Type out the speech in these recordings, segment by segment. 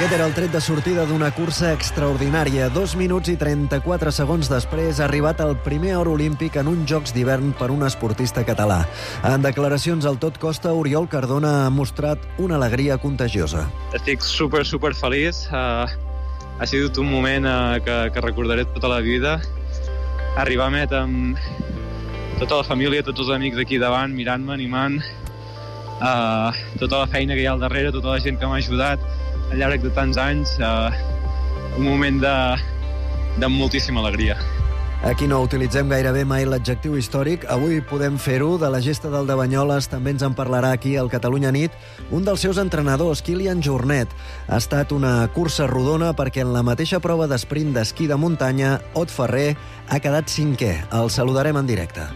Aquest era el tret de sortida d'una cursa extraordinària. 2 minuts i 34 segons després ha arribat el primer or olímpic en uns Jocs d'hivern per un esportista català. En declaracions al Tot Costa, Oriol Cardona ha mostrat una alegria contagiosa. Estic super feliç. Ha sigut un moment que recordaré tota la vida. Arribar a meta amb tota la família, tots els amics aquí davant, mirant-me, animant. Tota la feina que hi ha al darrere, tota la gent que m'ha ajudat al llarg de tants anys. Un moment de moltíssima alegria. Aquí no utilitzem gairebé mai l'adjectiu històric. Avui podem fer-ho. De la gesta del de Banyoles també ens en parlarà aquí al Catalunya Nit un dels seus entrenadors, Kilian Jornet. Ha estat una cursa rodona perquè en la mateixa prova d'esprint d'esquí de muntanya, Ot Ferrer ha quedat 5è. El saludarem en directe.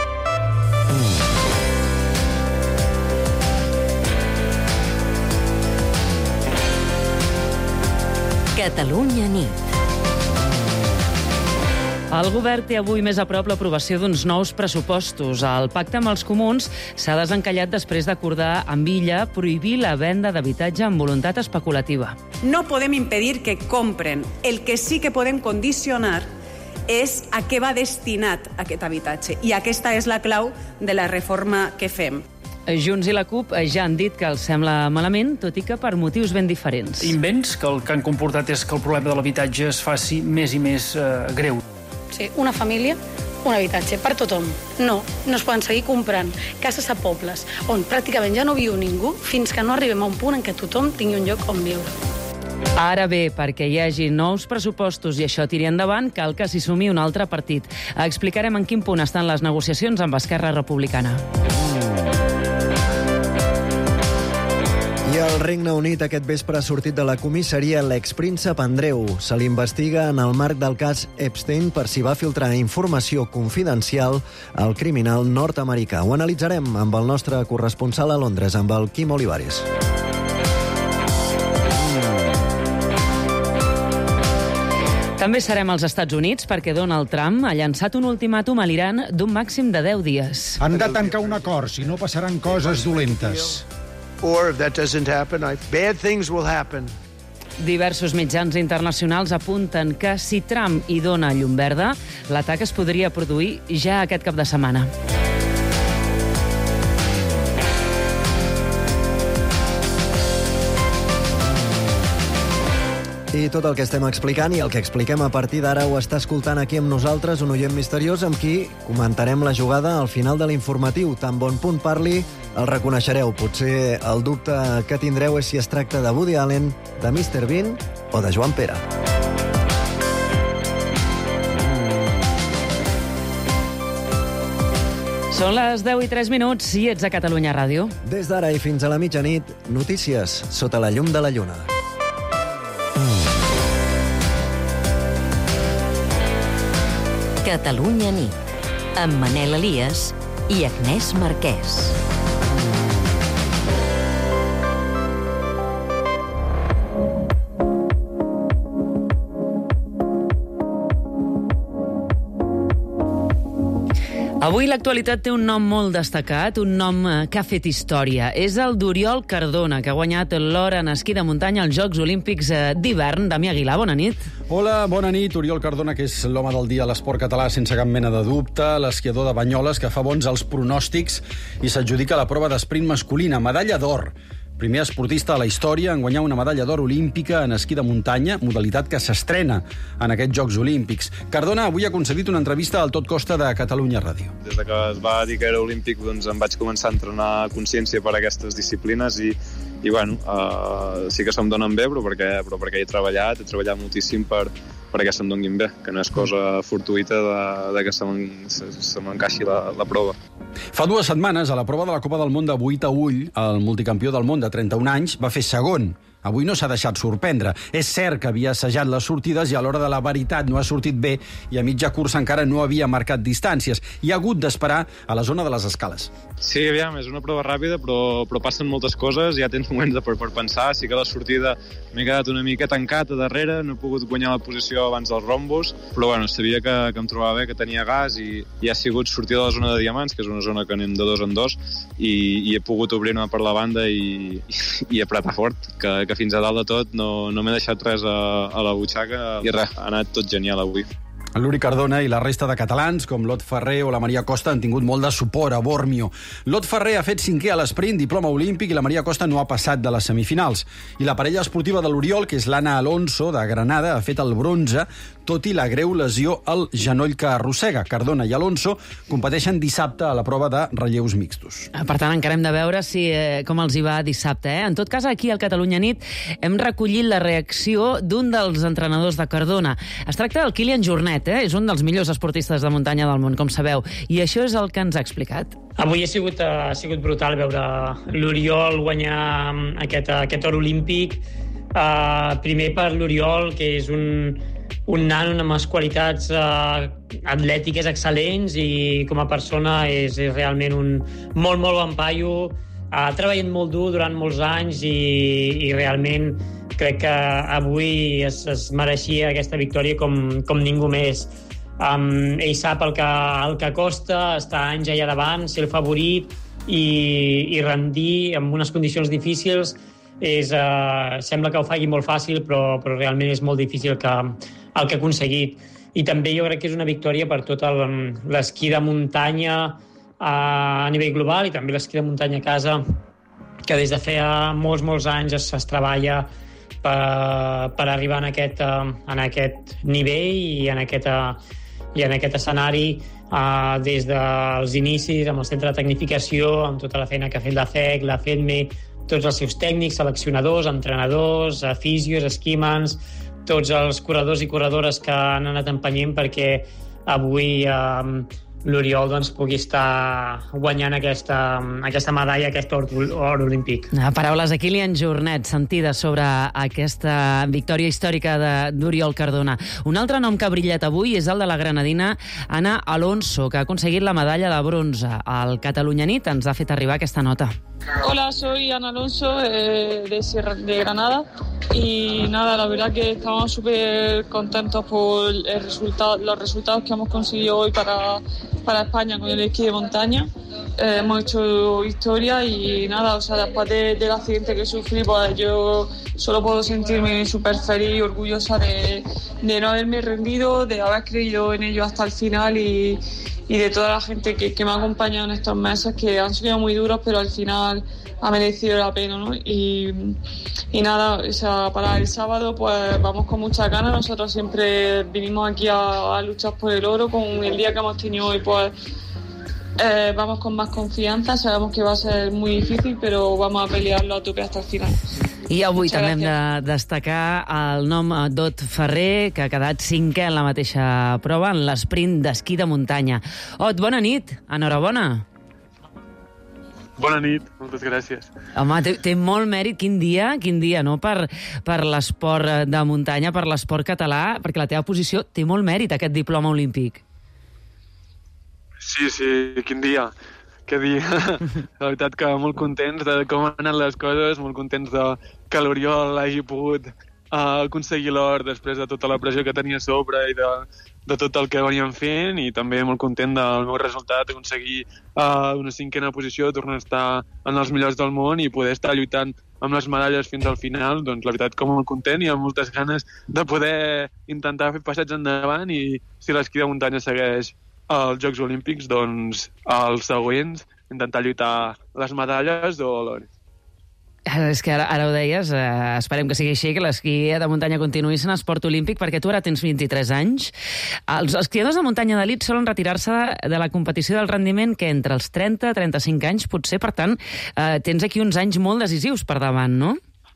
Catalunya Nit. El govern té avui més a prop l'aprovació d'uns nous pressupostos. El pacte amb els comuns s'ha desencallat després d'acordar amb Illa prohibir la venda d'habitatge amb voluntat especulativa. No podem impedir que compren. El que sí que podem condicionar és a què va destinat aquest habitatge. I aquesta és la clau de la reforma que fem. Junts i la CUP ja han dit que els sembla malament, tot i que per motius ben diferents. Invents que el que han comportat és que el problema de l'habitatge es faci més i més greu. Sí, una família, un habitatge per tothom. No es poden seguir comprant cases a pobles on pràcticament ja no viu ningú fins que no arribem a un punt en què tothom tingui un lloc on viure. Ara bé, perquè hi hagi nous pressupostos i això tiri endavant, cal que s'hi sumi un altre partit. Explicarem en quin punt estan les negociacions amb Esquerra Republicana. I al Regne Unit aquest vespre ha sortit de la comissaria l'expríncep Andreu. Se l'investiga en el marc del cas Epstein per si va filtrar informació confidencial al criminal nord-americà. Ho analitzarem amb el nostre corresponsal a Londres, amb el Quim Olivares. També serem als Estats Units perquè Donald Trump ha llançat un ultimàtum a l'Iran d'un màxim de 10 dies. Han de tancar un acord, si no passaran coses dolentes. Or if that doesn't happen, bad things will happen. Diversos mitjans internacionals apunten que si Trump hi dona llum verda, l'atac es podria produir ja aquest cap de setmana. I tot el que estem explicant i el que expliquem a partir d'ara ho està escoltant aquí amb nosaltres un oient misteriós amb qui comentarem la jugada al final de l'informatiu. Tan bon punt parli, el reconeixereu. Potser el dubte que tindreu és si es tracta de Woody Allen, de Mr. Bean o de Joan Pere. Són les 10:03 i ets a Catalunya Ràdio. Des d'ara i fins a la mitjanit, notícies sota la llum de la lluna. Catalunya Nit, amb Manel Elias i Agnès Marquès. Avui l'actualitat té un nom molt destacat, un nom que ha fet història. És el d'Oriol Cardona, que ha guanyat l'or en esquí de muntanya als Jocs Olímpics d'hivern. Damià Aguilar, bona nit. Hola, bona nit. Oriol Cardona, que és l'home del dia a l'esport català sense cap mena de dubte, l'esquiador de Banyoles, que fa bons els pronòstics i s'adjudica la prova d'esprint masculina. Medalla d'or. Primer esportista a la història en guanyar una medalla d'or olímpica en esquí de muntanya, modalitat que s'estrena en aquests Jocs Olímpics. Cardona avui ha concedit una entrevista al Tot Costa de Catalunya Ràdio. Des de que es va dir que era olímpic, doncs em vaig començar a entrenar consciència per a aquestes disciplines i bueno, sí que se'm donen bé, però perquè he treballat moltíssim perquè se'm donguin bé, que no és cosa fortuïta de que se m'encaixi la prova. Fa 2 setmanes, a la prova de la Copa del Món de 8 a ull, el multicampió del món de 31 anys va fer segon. Avui no s'ha deixat sorprendre. És cert que havia assajat les sortides i a l'hora de la veritat no ha sortit bé i a mitja cursa encara no havia marcat distàncies i ha hagut d'esperar a la zona de les escales. Sí, aviam, és una prova ràpida, però passen moltes coses, ja tens moments per pensar. Sí que la sortida m'he quedat una mica tancat a darrere, no he pogut guanyar la posició abans dels rombos, però bueno, sabia que em trobava bé, que tenia gas i ha sigut sortir de la zona de diamants, que és una zona que anem de 2 en 2, i he pogut obrir-me per la banda i apretar fort, que que fins a dalt de tot no m'he deixat res a la butxaca i res, ha anat tot genial avui. L'Uri Cardona i la resta de catalans, com Lot Ferrer o la Maria Costa, han tingut molt de suport a Bormio. Lot Ferrer ha fet 5è a l'esprint, diploma olímpic, i la Maria Costa no ha passat de les semifinals. I la parella esportiva de l'Oriol, que és l'Anna Alonso, de Granada, ha fet el bronze, tot i la greu lesió al genoll que arrossega. Cardona i Alonso competeixen dissabte a la prova de relleus mixtos. Per tant, encara hem de veure com els hi va dissabte. En tot cas, aquí al Catalunya Nit hem recollit la reacció d'un dels entrenadors de Cardona. Es tracta del Kilian Jornet, és un dels millors esportistes de muntanya del món, com sabeu, i això és el que ens ha explicat. Avui ha sigut brutal veure l'Oriol guanyar aquest or olímpic. Primer per l'Oriol, que és un nano amb unes qualitats atlètiques excel·lents i com a persona és realment un molt bon paio. Ha treballat molt dur durant molts anys i realment crec que avui es mereixia aquesta victòria com ningú més. Ell sap el que costa, estar anys allà davant, ser el favorit i rendir en unes condicions difícils. Sembla que ho faci molt fàcil, però realment és molt difícil el que ha aconseguit. I també jo crec que és una victòria per tot l'esquí de muntanya a nivell global i també l'esquí de muntanya a casa, que des de feia molts anys es treballa per arribar en aquest nivell i en aquest escenari des dels inicis, amb el centre de tecnificació, amb tota la feina que ha fet la FEC, la FEDME, tots els seus tècnics, seleccionadors, entrenadors, físios, esquimans, tots els corredors i corredores que han anat empenyent perquè avui l'Oriol pugui estar guanyant aquesta medalla, aquest or olímpic. Paraules de Kilian Jornet, sentides sobre aquesta victòria històrica d'Oriol Cardona. Un altre nom que ha brillat avui és el de la granadina Anna Alonso, que ha aconseguit la medalla de bronze. El Catalunya Nit ens ha fet arribar aquesta nota. Hola, soy Ana Alonso de Granada y nada, la verdad que estamos súper contentos por los resultados que hemos conseguido hoy para España con el esquí de montaña. Hemos hecho historia y nada, o sea, después del accidente que sufrí, pues yo solo puedo sentirme súper feliz y orgullosa de no haberme rendido, de haber creído en ello hasta el final y de toda la gente que me ha acompañado en estos meses, que han sido muy duros, pero al final ha merecido la pena, ¿no? Y nada, o sea, para el sábado pues vamos con muchas ganas. Nosotros siempre vinimos aquí a luchar por el oro. Con el día que hemos tenido hoy, pues vamos con más confianza. Sabemos que va a ser muy difícil, pero vamos a pelearlo a tope hasta el final. I avui també hem de destacar el nom d'Ot Ferrer, que ha quedat 5è en la mateixa prova, en l'esprint d'esquí de muntanya. Ot, bona nit, enhorabona. Bona nit, moltes gràcies. Home, té molt mèrit, quin dia, no?, per l'esport de muntanya, per l'esport català, perquè la teva posició té molt mèrit, aquest diploma olímpic. Sí, quin dia. Què dir? La veritat que molt contents de com han anat les coses, molt contents de que l'Oriol hagi pogut aconseguir l'or després de tota la pressió que tenia a sobre i de tot el que veníem fent, i també molt content del meu resultat, aconseguir una 5a posició, tornar a estar en els millors del món i poder estar lluitant amb les medalles fins al final. Doncs la veritat que molt content i amb moltes ganes de poder intentar fer passats endavant, i si l'esquí de muntanya segueix als Jocs Olímpics, doncs els següents intentar lluitar les medalles o l'or. És que ara ho deies, esperem que sigui així, que l'esquí de muntanya continuï sent esport olímpic, perquè tu ara tens 23 anys. Els esquiadors de muntanya d'elit solen retirar-se de la competició del rendiment que entre els 30 i 35 anys, potser, per tant, tens aquí uns anys molt decisius per davant, no?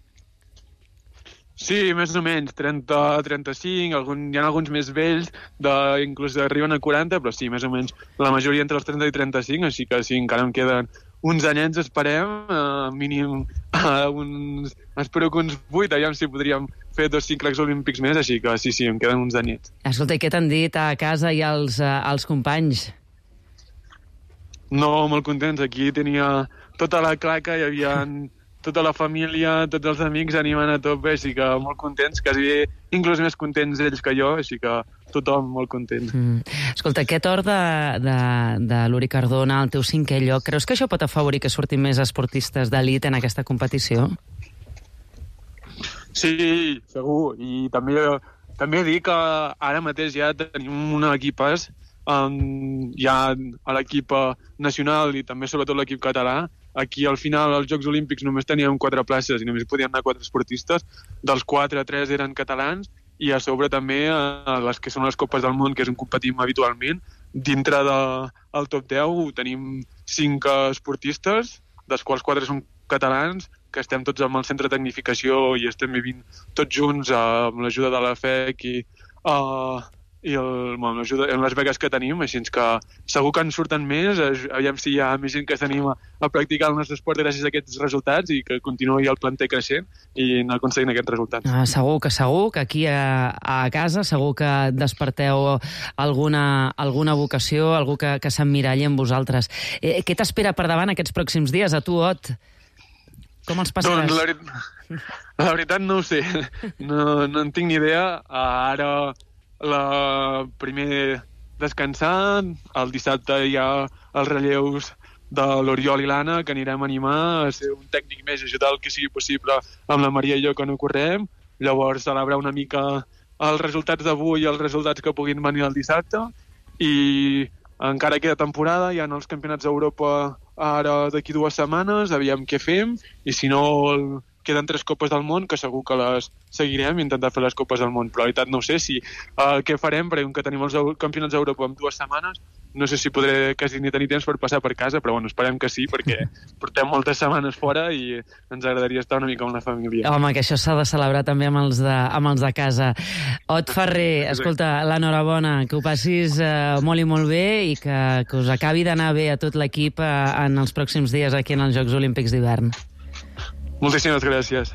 Sí, més o menys, 30, 35, hi ha alguns més vells, inclús arriben a 40, però sí, més o menys la majoria entre els 30 i 35, així que sí, encara em queden uns anyets, esperem, mínim espero que uns 8, aviam si podríem fer 2 cicles olímpics més, així que sí, em queden uns anyets. Escolta, i què t'han dit a casa i als companys? No, molt contents, aquí tenia tota la claca, hi havia tota la família, tots els amics animant a tope, així que molt contents, quasi inclús més contents ells que jo, així que tothom molt content. Escolta, aquest or de l'Uri Cardona, el teu 5è lloc, creus que això pot afavorir que surtin més esportistes d'elit en aquesta competició? Sí, segur. I també dir que ara mateix ja tenim un equipàs ja a l'equip nacional i també sobretot l'equip català. Aquí al final als Jocs Olímpics només teníem 4 places i només podien anar 4 esportistes, dels 4, 3 eren catalans, i a sobre també les que són les Copes del Món, que és on competim habitualment. Dintre del top 10 tenim 5 esportistes, dels quals 4 són catalans, que estem tots amb el centre de tecnificació i estem vivint tots junts amb l'ajuda de la FEC i amb les beques que tenim, així que segur que en surten més, aviam si hi ha més gent que s'anima a practicar el nostre esport gràcies a aquests resultats i que continuï el planter creixent i anar aconseguint aquests resultats. Segur que aquí a casa segur que desperteu alguna vocació, algú que s'emmiralli amb vosaltres. Què t'espera per davant aquests pròxims dies, a tu, Ot? Com els passaràs? Doncs la veritat no ho sé, no en tinc ni idea. Ara primer descansar, el dissabte hi ha els relleus de l'Oriol i l'Anna, que anirem a animar a ser un tècnic més, ajudar el que sigui possible amb la Maria i jo que no correm, llavors celebrar una mica els resultats d'avui i els resultats que puguin venir el dissabte, i encara queda temporada, hi ha els campionats d'Europa ara d'aquí 2 setmanes, aviam què fem, i si no queden 3 Copes del Món, que segur que les seguirem, intentar fer les Copes del Món, però la veritat no ho sé què farem, perquè com que tenim els campionats d'Europa en 2 setmanes, no sé si podré quasi ni tenir temps per passar per casa, però bueno, esperem que sí, perquè portem moltes setmanes fora i ens agradaria estar una mica amb la família. Home, que això s'ha de celebrar també amb els de casa. Ot Ferrer, escolta, l'enhorabona, que ho passis molt i molt bé i que us acabi d'anar bé a tot l'equip en els pròxims dies aquí en els Jocs Olímpics d'hivern. Moltíssimes gràcies.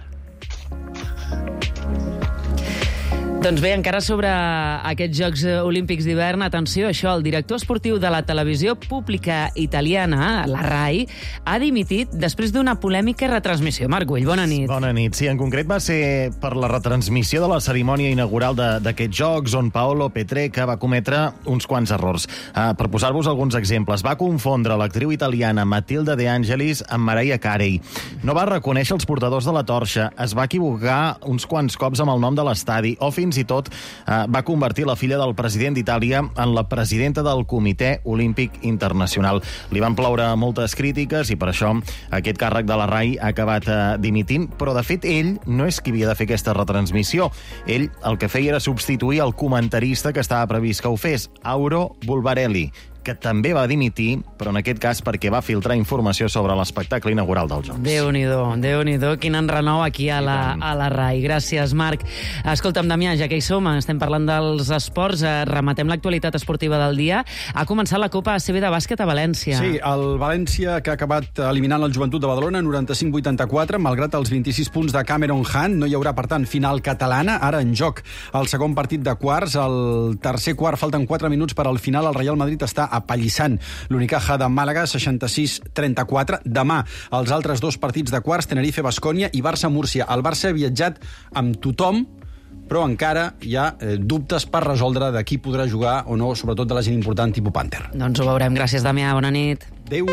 Doncs bé, encara sobre aquests Jocs Olímpics d'hivern, atenció, això, el director esportiu de la televisió pública italiana, la RAI, ha dimitit després d'una polèmica retransmissió. Marc Güell, bona nit. Bona nit. Sí, en concret va ser per la retransmissió de la cerimònia inaugural d'aquests Jocs, on Paolo Petreca va cometre uns quants errors. Per posar-vos alguns exemples, va confondre l'actriu italiana Matilda De Angelis amb Mariah Carey. No va reconèixer els portadors de la torxa, es va equivocar uns quants cops amb el nom de l'estadi, o fins i tot va convertir la filla del president d'Itàlia en la presidenta del Comitè Olímpic Internacional. Li van ploure moltes crítiques i per això aquest càrrec de la RAI ha acabat dimitint, però de fet ell no és qui havia de fer aquesta retransmissió. Ell el que feia era substituir el comentarista que estava previst que ho fes, Auro Bulbarelli, que també va dimitir, però en aquest cas perquè va filtrar informació sobre l'espectacle inaugural dels Jocs. Déu-n'hi-do, quin enrenou aquí a la RAI. Gràcies, Marc. Escolta'm, Damià, ja que hi som, estem parlant dels esports, rematem l'actualitat esportiva del dia. Ha començat la Copa ACB de bàsquet a València. Sí, el València, que ha acabat eliminant el Joventut de Badalona 95-84, malgrat els 26 punts de Cameron Hunt, no hi haurà, per tant, final catalana. Ara en joc el segon partit de quarts, el tercer quart, falten 4 minuts per al final, el Real Madrid està apallissant l'Unicaja de Màlaga 66-34. Demà els altres 2 partits de quarts, Tenerife-Bascònia i Barça-Múrcia. El Barça ha viatjat amb tothom, però encara hi ha dubtes per resoldre de qui podrà jugar o no, sobretot de la gent important tipus Panther. Doncs ho veurem. Gràcies, Damià. Bona nit. Adéu.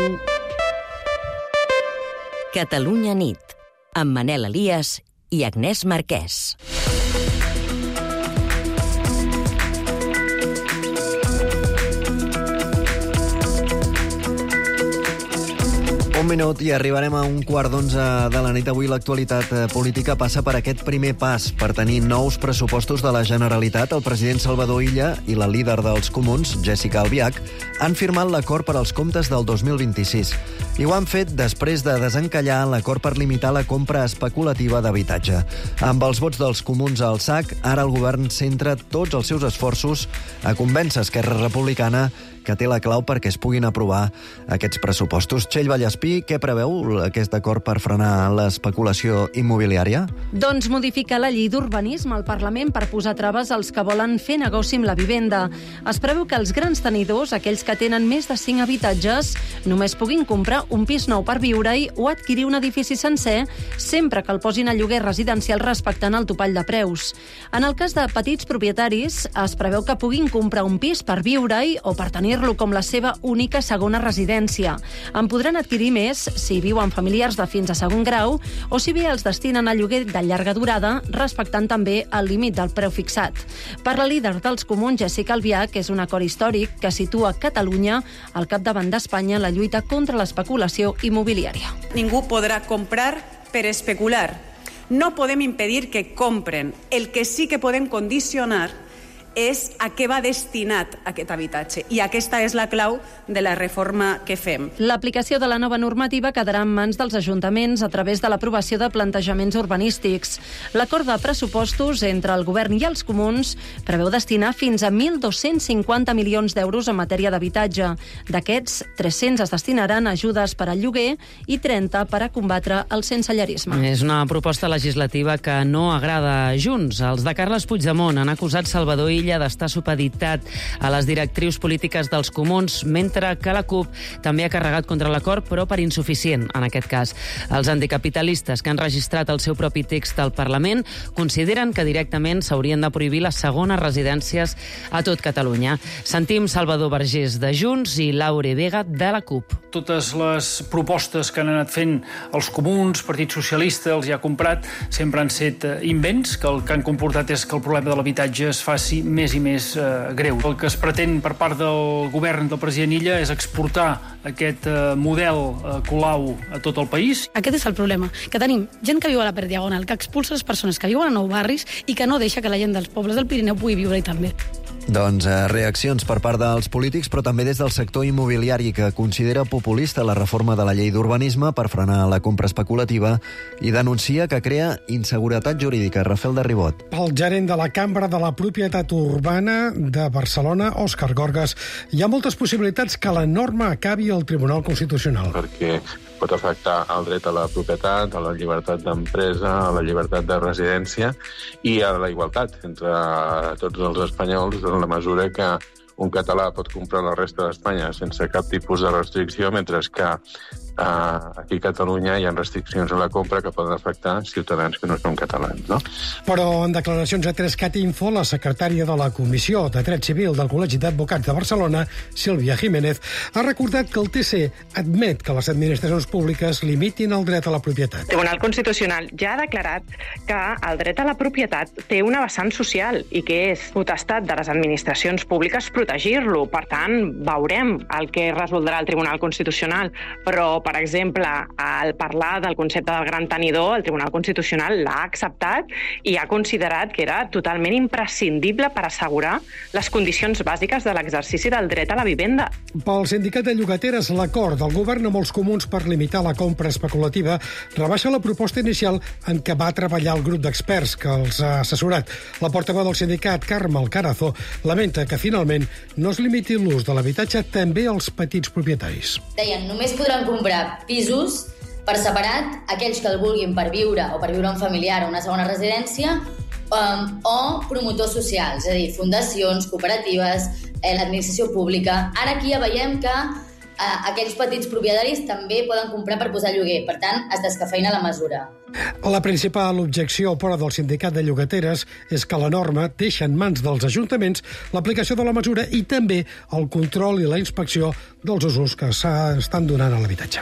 Catalunya nit, amb Manel Elias i Agnès Marquès. Un minut i arribarem a 11:15 de la nit. Avui l'actualitat política passa per aquest primer pas per tenir nous pressupostos de la Generalitat. El president Salvador Illa i la líder dels Comuns, Jessica Albiach, han firmat l'acord per als comptes del 2026. I ho han fet després de desencallar l'acord per limitar la compra especulativa d'habitatge. Amb els vots dels Comuns al sac, ara el govern centra tots els seus esforços a convèncer Esquerra Republicana que té la clau perquè es puguin aprovar aquests pressupostos. Txell Vallespí, què preveu aquest acord per frenar l'especulació immobiliària? Doncs modificar la llei d'urbanisme al Parlament per posar traves als que volen fer negoci amb la vivenda. Es preveu que els grans tenidors, aquells que tenen més de 5 habitatges, només puguin comprar un pis nou per viure-hi o adquirir un edifici sencer sempre que el posin a lloguer residencial respectant el topall de preus. En el cas de petits propietaris, es preveu que puguin comprar un pis per viure-hi o per tenir protegir-lo com la seva única segona residència. En podran adquirir més si viuen familiars de fins a segon grau o si bé els destinen a lloguer de llarga durada, respectant també el límit del preu fixat. Per la líder dels Comuns, Jessica Albiach, és un acord històric que situa Catalunya al capdavant d'Espanya en la lluita contra l'especulació immobiliària. Ningú podrà comprar per especular. No podem impedir que compren. El que sí que podem condicionar és a què va destinat aquest habitatge. I aquesta és la clau de la reforma que fem. L'aplicació de la nova normativa quedarà en mans dels ajuntaments a través de l'aprovació de plantejaments urbanístics. L'acord de pressupostos entre el govern i els comuns preveu destinar fins a 1.250 milions d'euros en matèria d'habitatge. D'aquests, 300 es destinaran a ajudes per al lloguer i 30 per a combatre el sensellarisme. És una proposta legislativa que no agrada a Junts. Els de Carles Puigdemont han acusat Salvador Illa d'estar supeditat a les directrius polítiques dels comuns, mentre que la CUP també ha carregat contra l'acord, però per insuficient, en aquest cas. Els anticapitalistes que han registrat el seu propi text al Parlament consideren que directament s'haurien de prohibir les segones residències a tot Catalunya. Sentim Salvador Vergés de Junts i Laure Vega de la CUP. Totes les propostes que han anat fent els comuns, Partit Socialista, els hi ha comprat, sempre han set invents, que el que han comportat és que el problema de l'habitatge es faci més i més greu. El que es pretén per part del govern del president Illa és exportar aquest model Colau a tot el país. Aquest és el problema, que tenim gent que viu a la Perdiagonal, que expulsa les persones que viuen a nou barris i que no deixa que la gent dels pobles del Pirineu pugui viure-hi també. Doncs reaccions per part dels polítics, però també des del sector immobiliari, que considera populista la reforma de la llei d'urbanisme per frenar la compra especulativa i denuncia que crea inseguretat jurídica. Rafael de Ribot. El gerent de la Cambra de la Propietat Urbana de Barcelona, Òscar Gorgas, hi ha moltes possibilitats que la norma acabi al Tribunal Constitucional. Perquè pot afectar el dret a la propietat, a la llibertat d'empresa, a la llibertat de residència i a la igualtat entre tots els espanyols, en la mesura que un català pot comprar la resta d'Espanya sense cap tipus de restricció, mentre que aquí a Catalunya hi ha restriccions a la compra que poden afectar ciutadans que no són catalans, no? Però en declaracions a 3cat Info, la secretària de la Comissió de Dret Civil del Col·legi d'Advocats de Barcelona, Sílvia Jiménez, ha recordat que el TC admet que les administracions públiques limitin el dret a la propietat. El Tribunal Constitucional ja ha declarat que el dret a la propietat té una vessant social i que és potestat de les administracions públiques protegir-lo. Per tant, veurem el que resoldrà el Tribunal Constitucional, però per exemple, al parlar del concepte del gran tenidor, el Tribunal Constitucional l'ha acceptat i ha considerat que era totalment imprescindible per assegurar les condicions bàsiques de l'exercici del dret a la vivenda. Pel sindicat de llogateres, l'acord del govern amb els comuns per limitar la compra especulativa rebaixa la proposta inicial en què va treballar el grup d'experts que els ha assessorat. La portaveu del sindicat, Carme Alcarazo, lamenta que finalment no es limiti l'ús de l'habitatge també als petits propietaris. Deien, només podran comprar pisos per separat aquells que el vulguin per viure o per viure un familiar o una segona residència o promotors socials, és a dir, fundacions, cooperatives, l'administració pública. Ara aquí ja veiem que aquells petits propietaris també poden comprar per posar lloguer, per tant, es descafeïna la mesura. La principal objecció, però, del sindicat de llogateres és que la norma deixa en mans dels ajuntaments l'aplicació de la mesura i també el control i la inspecció dels usos que s'estan donant a l'habitatge.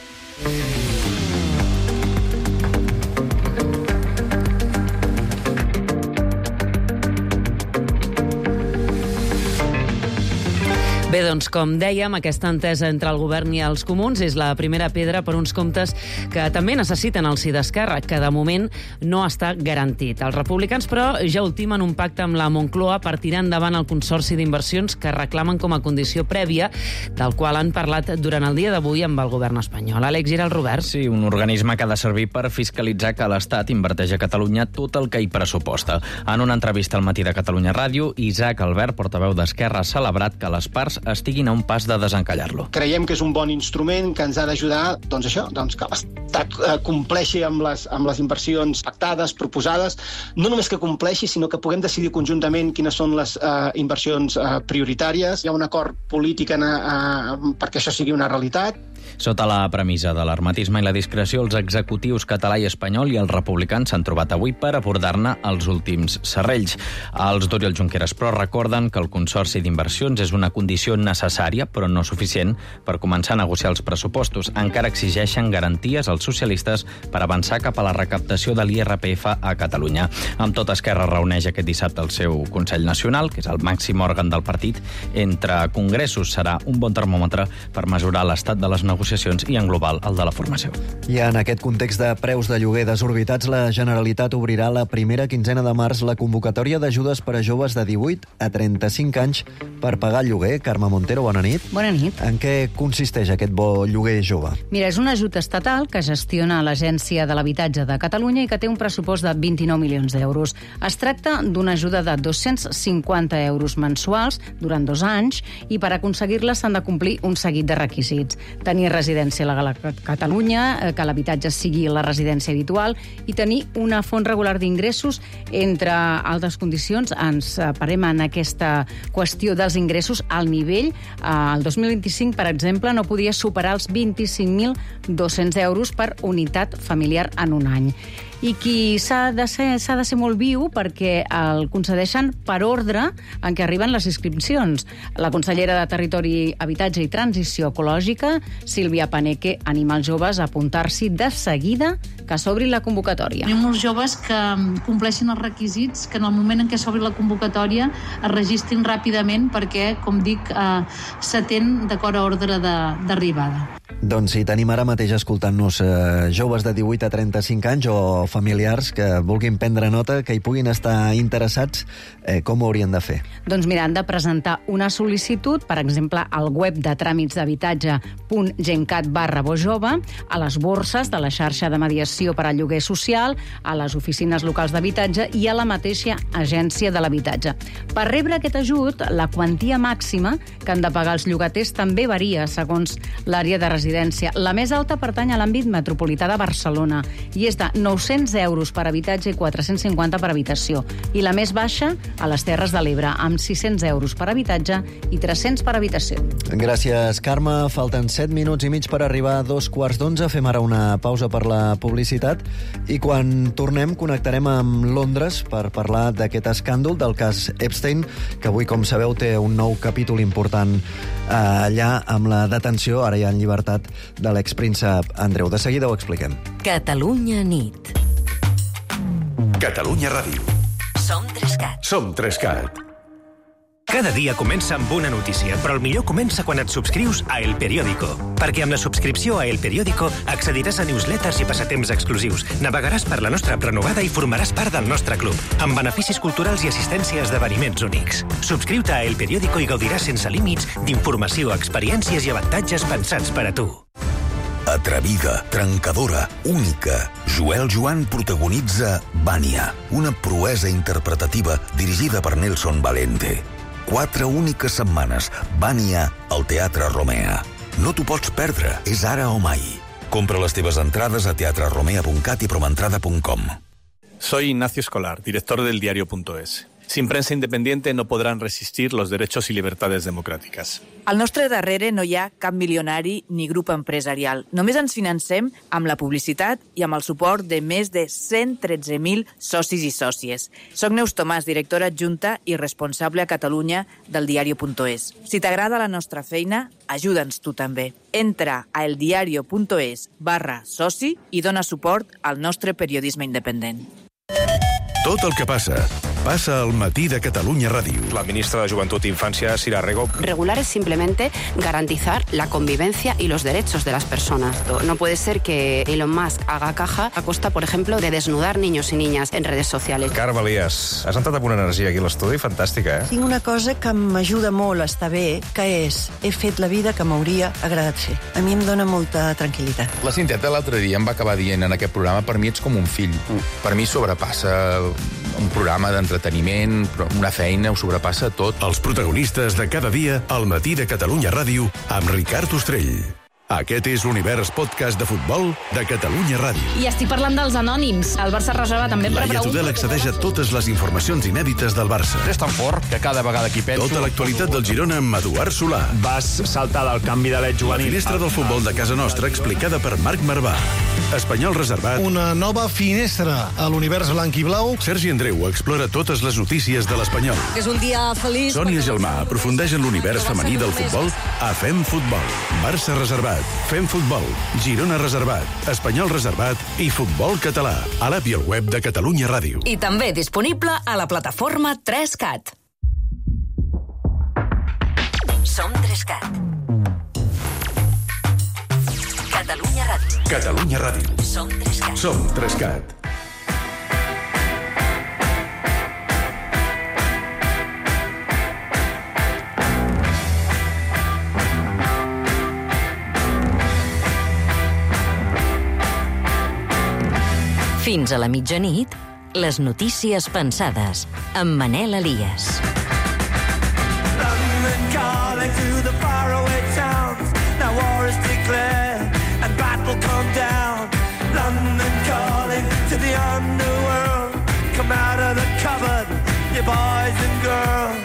Bé, doncs, com dèiem, aquesta entesa entre el govern i els comuns és la primera pedra per uns comptes que també necessiten el sí d'Esquerra, que de moment no està garantit. Els republicans, però, ja ultimen un pacte amb la Moncloa per tirar endavant el consorci d'inversions que reclamen com a condició prèvia, del qual han parlat durant el dia d'avui amb el govern espanyol. Àlex Giral, Robert. Sí, un organisme que ha de servir per fiscalitzar que l'Estat inverteix a Catalunya tot el que hi pressuposta. En una entrevista al Matí de Catalunya Ràdio, Isaac Albert, portaveu d'Esquerra, ha celebrat que les parts estiguin a un pas de desencallar-lo. Creiem que és un bon instrument que ens ha d'ajudar, doncs això, doncs que l'Estat compleixi amb les inversions pactades, proposades, no només que compleixi, sinó que puguem decidir conjuntament quines són les inversions prioritàries. Hi ha un acord polític perquè això sigui una realitat. Sota la premissa de l'hermetisme i la discreció, els executius català i espanyol i els republicans s'han trobat avui per abordar-ne els últims serrells. Els d'Oriol Junqueras, però, recorden que el Consorci d'Inversions és una condició necessària, però no suficient, per començar a negociar els pressupostos. Encara exigeixen garanties als socialistes per avançar cap a la recaptació de l'IRPF a Catalunya. Amb tot, Esquerra reuneix aquest dissabte el seu Consell Nacional, que és el màxim òrgan del partit. Entre congressos serà un bon termòmetre per mesurar l'estat de les negociacions i en global el de la formació. I en aquest context de preus de lloguer desorbitats, la Generalitat obrirà la primera quinzena de març la convocatòria d'ajudes per a joves de 18 a 35 anys per pagar el lloguer. Carme Montero, bona nit. Bona nit. En què consisteix aquest bo lloguer jove? Mira, és un ajut estatal que gestiona l'Agència de l'Habitatge de Catalunya i que té un pressupost de 29 milions d'euros. Es tracta d'una ajuda de 250 euros mensuals durant 2 anys i per aconseguir-la s'han de complir un seguit de requisits. Tenir residència legal a Catalunya, que l'habitatge sigui la residència habitual i tenir una font regular d'ingressos. Entre altres condicions, ens parem en aquesta qüestió dels ingressos al nivell. El 2025, per exemple, no podia superar els 25.200 euros per unitat familiar en un any. I qui s'ha de ser molt viu perquè el concedeixen per ordre en què arriben les inscripcions. La consellera de Territori, Habitatge i Transició Ecològica, Sílvia Paneque, anima els joves a apuntar-s'hi de seguida que s'obri la convocatòria. Hi ha molts joves que compleixen els requisits, que en el moment en què s'obri la convocatòria es registrin ràpidament perquè, com dic, s'atén d'acord a ordre d'arribada. Doncs si tenim ara mateix escoltant-nos joves de 18 a 35 anys o familiars que vulguin prendre nota, que hi puguin estar interessats, com ho haurien de fer? Doncs mira, han de presentar una sol·licitud, per exemple, al web de tràmits d'habitatge.gencat/bojove, a les borses de la xarxa de mediació per al lloguer social, a les oficines locals d'habitatge i a la mateixa agència de l'habitatge. Per rebre aquest ajut, la quantia màxima que han de pagar els llogaters també varia segons l'àrea de residència. La més alta pertany a l'àmbit metropolità de Barcelona i és de 900 euros per habitatge i 450 per habitació. I la més baixa a les Terres de l'Ebre, amb 600 euros per habitatge i 300 per habitació. Gràcies, Carme. Falten 7 minuts i mig per arribar a 2:15. Fem ara una pausa per la publicitat i quan tornem connectarem amb Londres per parlar d'aquest escàndol del cas Epstein, que avui, com sabeu, té un nou capítol important allà amb la detenció, ara ja en llibertat, de l'expríncep Andreu. De seguida ho expliquem. Catalunya nit. Catalunya Ràdio. Som 3CAT. Som 3CAT. Cada dia comença amb una notícia, però el millor comença quan et subscrius a El Periódico. Perquè amb la subscripció a El Periódico accediràs a newsletters i passatemps exclusius, navegaràs per la nostra app renovada i formaràs part del nostre club, amb beneficis culturals i assistència a esdeveniments únics. Subscriu-te a El Periódico i gaudiràs sense límits d'informació, experiències i avantatges pensats per a tu. Atrevida, trencadora, única. Joel Joan protagonitza Vania, una proesa interpretativa dirigida per Nelson Valente. 4 úniques setmanes, Vania, al Teatre Romea. No t'ho pots perdre, és ara o mai. Compra les teves entrades a teatraromea.cat i promentrada.com. Soy Ignacio Escolar, director del diario.es. Sin prensa independiente no podrán resistir los derechos y libertades democràtiques. Al nostre darrere no hi ha cap milionari ni grup empresarial. Només ens financem amb la publicitat i amb el suport de més de 113.000 socis i sòcies. Soc Neus Tomàs, directora adjunta i responsable a Catalunya del diario.es. Si t'agrada la nostra feina, ajuda'ns tu també. Entra a eldiario.es/soci i dona suport al nostre periodisme independent. Tot el que passa al matí de Catalunya Ràdio. La ministra de Juventud e Infancia, Sira Rego. Regular es simplemente garantizar la convivencia y los derechos de las personas. No puede ser que Elon Musk haga caja a costa, por ejemplo, de desnudar niños y niñas en redes sociales. Carme Elias, has entrat amb una energia aquí a l'estudi fantàstica, Tinc una cosa que m'ajuda molt a estar bé, que és, he fet la vida que m'hauria agradat fer. A mi em dóna molta tranquil·litat. La Cinteta l'altre dia em va acabar dient en aquest programa, per mi ets com un fill. Per mi sobrepassa un programa d'entreteniment, una feina, ho sobrepassa tot. Els protagonistes de cada dia al matí de Catalunya Ràdio amb Ricard Ostrell. Aquest és l'Univers Podcast de Futbol de Catalunya Ràdio. I estic parlant dels anònims. El Barça reserva també per Laia Tudel accedeix a totes les informacions inèdites del Barça. És tan fort que cada vegada que penso... Tota l'actualitat del Girona amb Eduard Solà. Vas saltar del canvi de l'Ed juvenil. La finestra del futbol de casa nostra explicada per Marc Marvà. Espanyol reservat. Una nova finestra a l'univers blanc i blau. Sergi Andreu explora totes les notícies de l'Espanyol. És un dia feliç. Sònia Gelmà aprofundeix en l'univers femení del futbol a Fem Futbol. Barça reservat. Fem Futbol. Girona reservat. Espanyol reservat i Futbol català. A l'app i al web de Catalunya Ràdio. I també disponible a la plataforma 3CAT. Som 3CAT. Catalunya Ràdio. Catalunya Ràdio. Som 3CAT. Som 3CAT. Fins a la mitjanit, les notícies pensades amb Manel Elias. London calling to the faraway towns. Now war is declared and battle come down. London calling to the underworld. Come out of the cupboard, you boys and girls.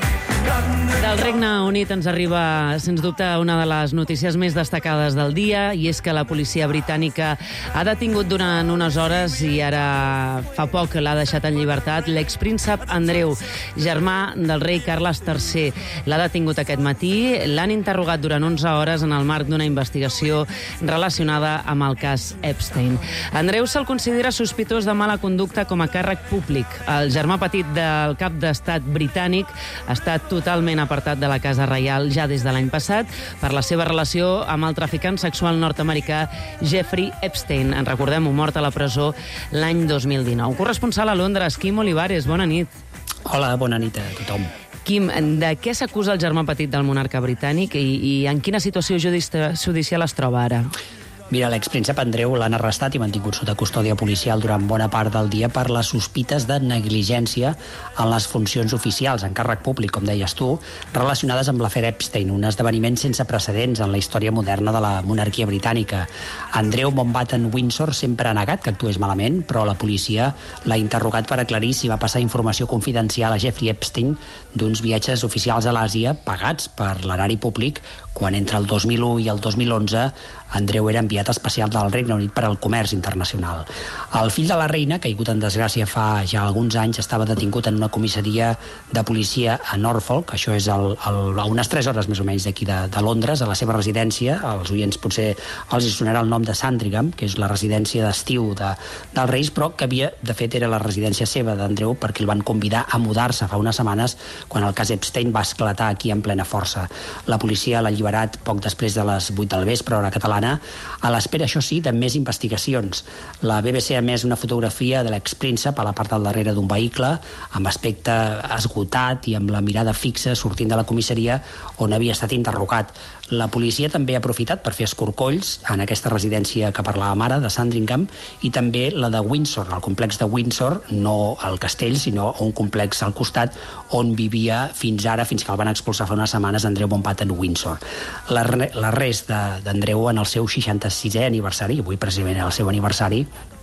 Del Regne Unit ens arriba, sens dubte, una de les notícies més destacades del dia, i és que la policia britànica ha detingut durant unes hores, i ara fa poc l'ha deixat en llibertat, l'expríncep Andreu, germà del rei Carles III. L'ha detingut aquest matí, l'han interrogat durant 11 hores en el marc d'una investigació relacionada amb el cas Epstein. Andreu se'l considera sospitós de mala conducta com a càrrec públic. El germà petit del cap d'estat britànic ha estat totalment apartat de la Casa Reial ja des de l'any passat per la seva relació amb el traficant sexual nord-americà Jeffrey Epstein. En recordem-ho, mort a la presó l'any 2019. Corresponsal a Londres, Quim Olivares, bona nit. Hola, bona nit a tothom. Quim, de què s'acusa el germà petit del monarca britànic i en quina situació judicial es troba ara? Mira, l'expríncep Andreu l'han arrestat i mantingut sota custòdia policial durant bona part del dia per les sospites de negligència en les funcions oficials, en càrrec públic, com deies tu, relacionades amb l'afer Epstein, un esdeveniment sense precedents en la història moderna de la monarquia britànica. Andreu Mountbatten-Windsor sempre ha negat que actués malament, però la policia l'ha interrogat per aclarir si va passar informació confidencial a Jeffrey Epstein d'uns viatges oficials a l'Àsia pagats per l'erari públic, quan entre el 2001 i el 2011 Andreu era enviat especial del Regne Unit per al comerç internacional. El fill de la reina, caigut en desgràcia fa ja alguns anys, estava detingut en una comissaria de policia a Norfolk, això és a unes 3 hores més o menys d'aquí de Londres, a la seva residència. Als oients potser els sonarà el nom de Sandringham, que és la residència d'estiu dels Reis, però que de fet era la residència seva d'Andreu, perquè el van convidar a mudar-se fa unes setmanes quan el cas Epstein va esclatar aquí en plena força. La policia l'ha alliberat poc després de les 8 del vespre, hora catalana, a l'espera, això sí, de més investigacions. La BBC ha emès una fotografia de l'expríncep a la part del darrere d'un vehicle, amb aspecte esgotat i amb la mirada fixa sortint de la comissaria on havia estat interrogat. La policia també ha aprofitat per fer escorcolls en aquesta residència que parlàvem ara, de Sandringham, i també la de Windsor, el complex de Windsor, no el castell, sinó un complex al costat on vivia fins ara, fins que el van expulsar fa unes setmanes, Andreu Mountbatten-Windsor. L'arrest d'Andreu en el seu 66è aniversari, avui precisament el seu aniversari,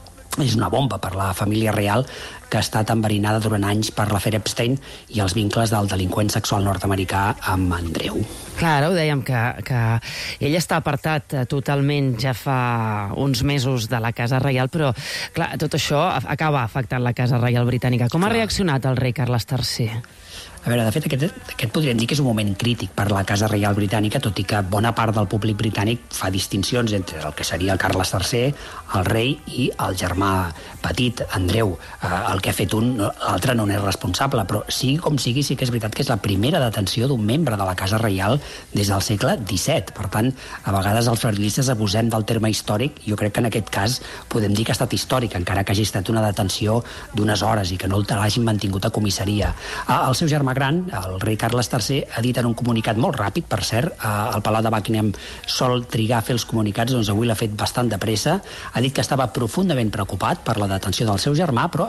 és una bomba per la família real, que ha estat enverinada durant anys per l'afer Epstein i els vincles del delinqüent sexual nord-americà amb Andreu. Clar, ara ho dèiem, que ell està apartat totalment ja fa uns mesos de la Casa Reial, però clar, tot això acaba afectant la Casa Reial britànica. Com ha reaccionat el rei Carles III? A veure, de fet, aquest podríem dir que és un moment crític per la Casa Reial britànica, tot i que bona part del públic britànic fa distincions entre el que seria el Carles III, el rei, i el germà petit, Andreu. El que ha fet un, l'altre no n'és responsable, però sigui com sigui, sí que és veritat que és la primera detenció d'un membre de la Casa Reial des del segle XVII. Per tant, a vegades els periodistes abusem del terme històric. Jo crec que en aquest cas podem dir que ha estat històric, encara que hagi estat una detenció d'unes hores i que no l'hagin mantingut a comissaria. El seu germà gran, el rei Carles III, ha dit en un comunicat molt ràpid, per cert, el Palau de Buckingham sol trigar a fer els comunicats, doncs avui l'ha fet bastant de pressa, ha dit que estava profundament preocupat per la detenció del seu germà, però afegia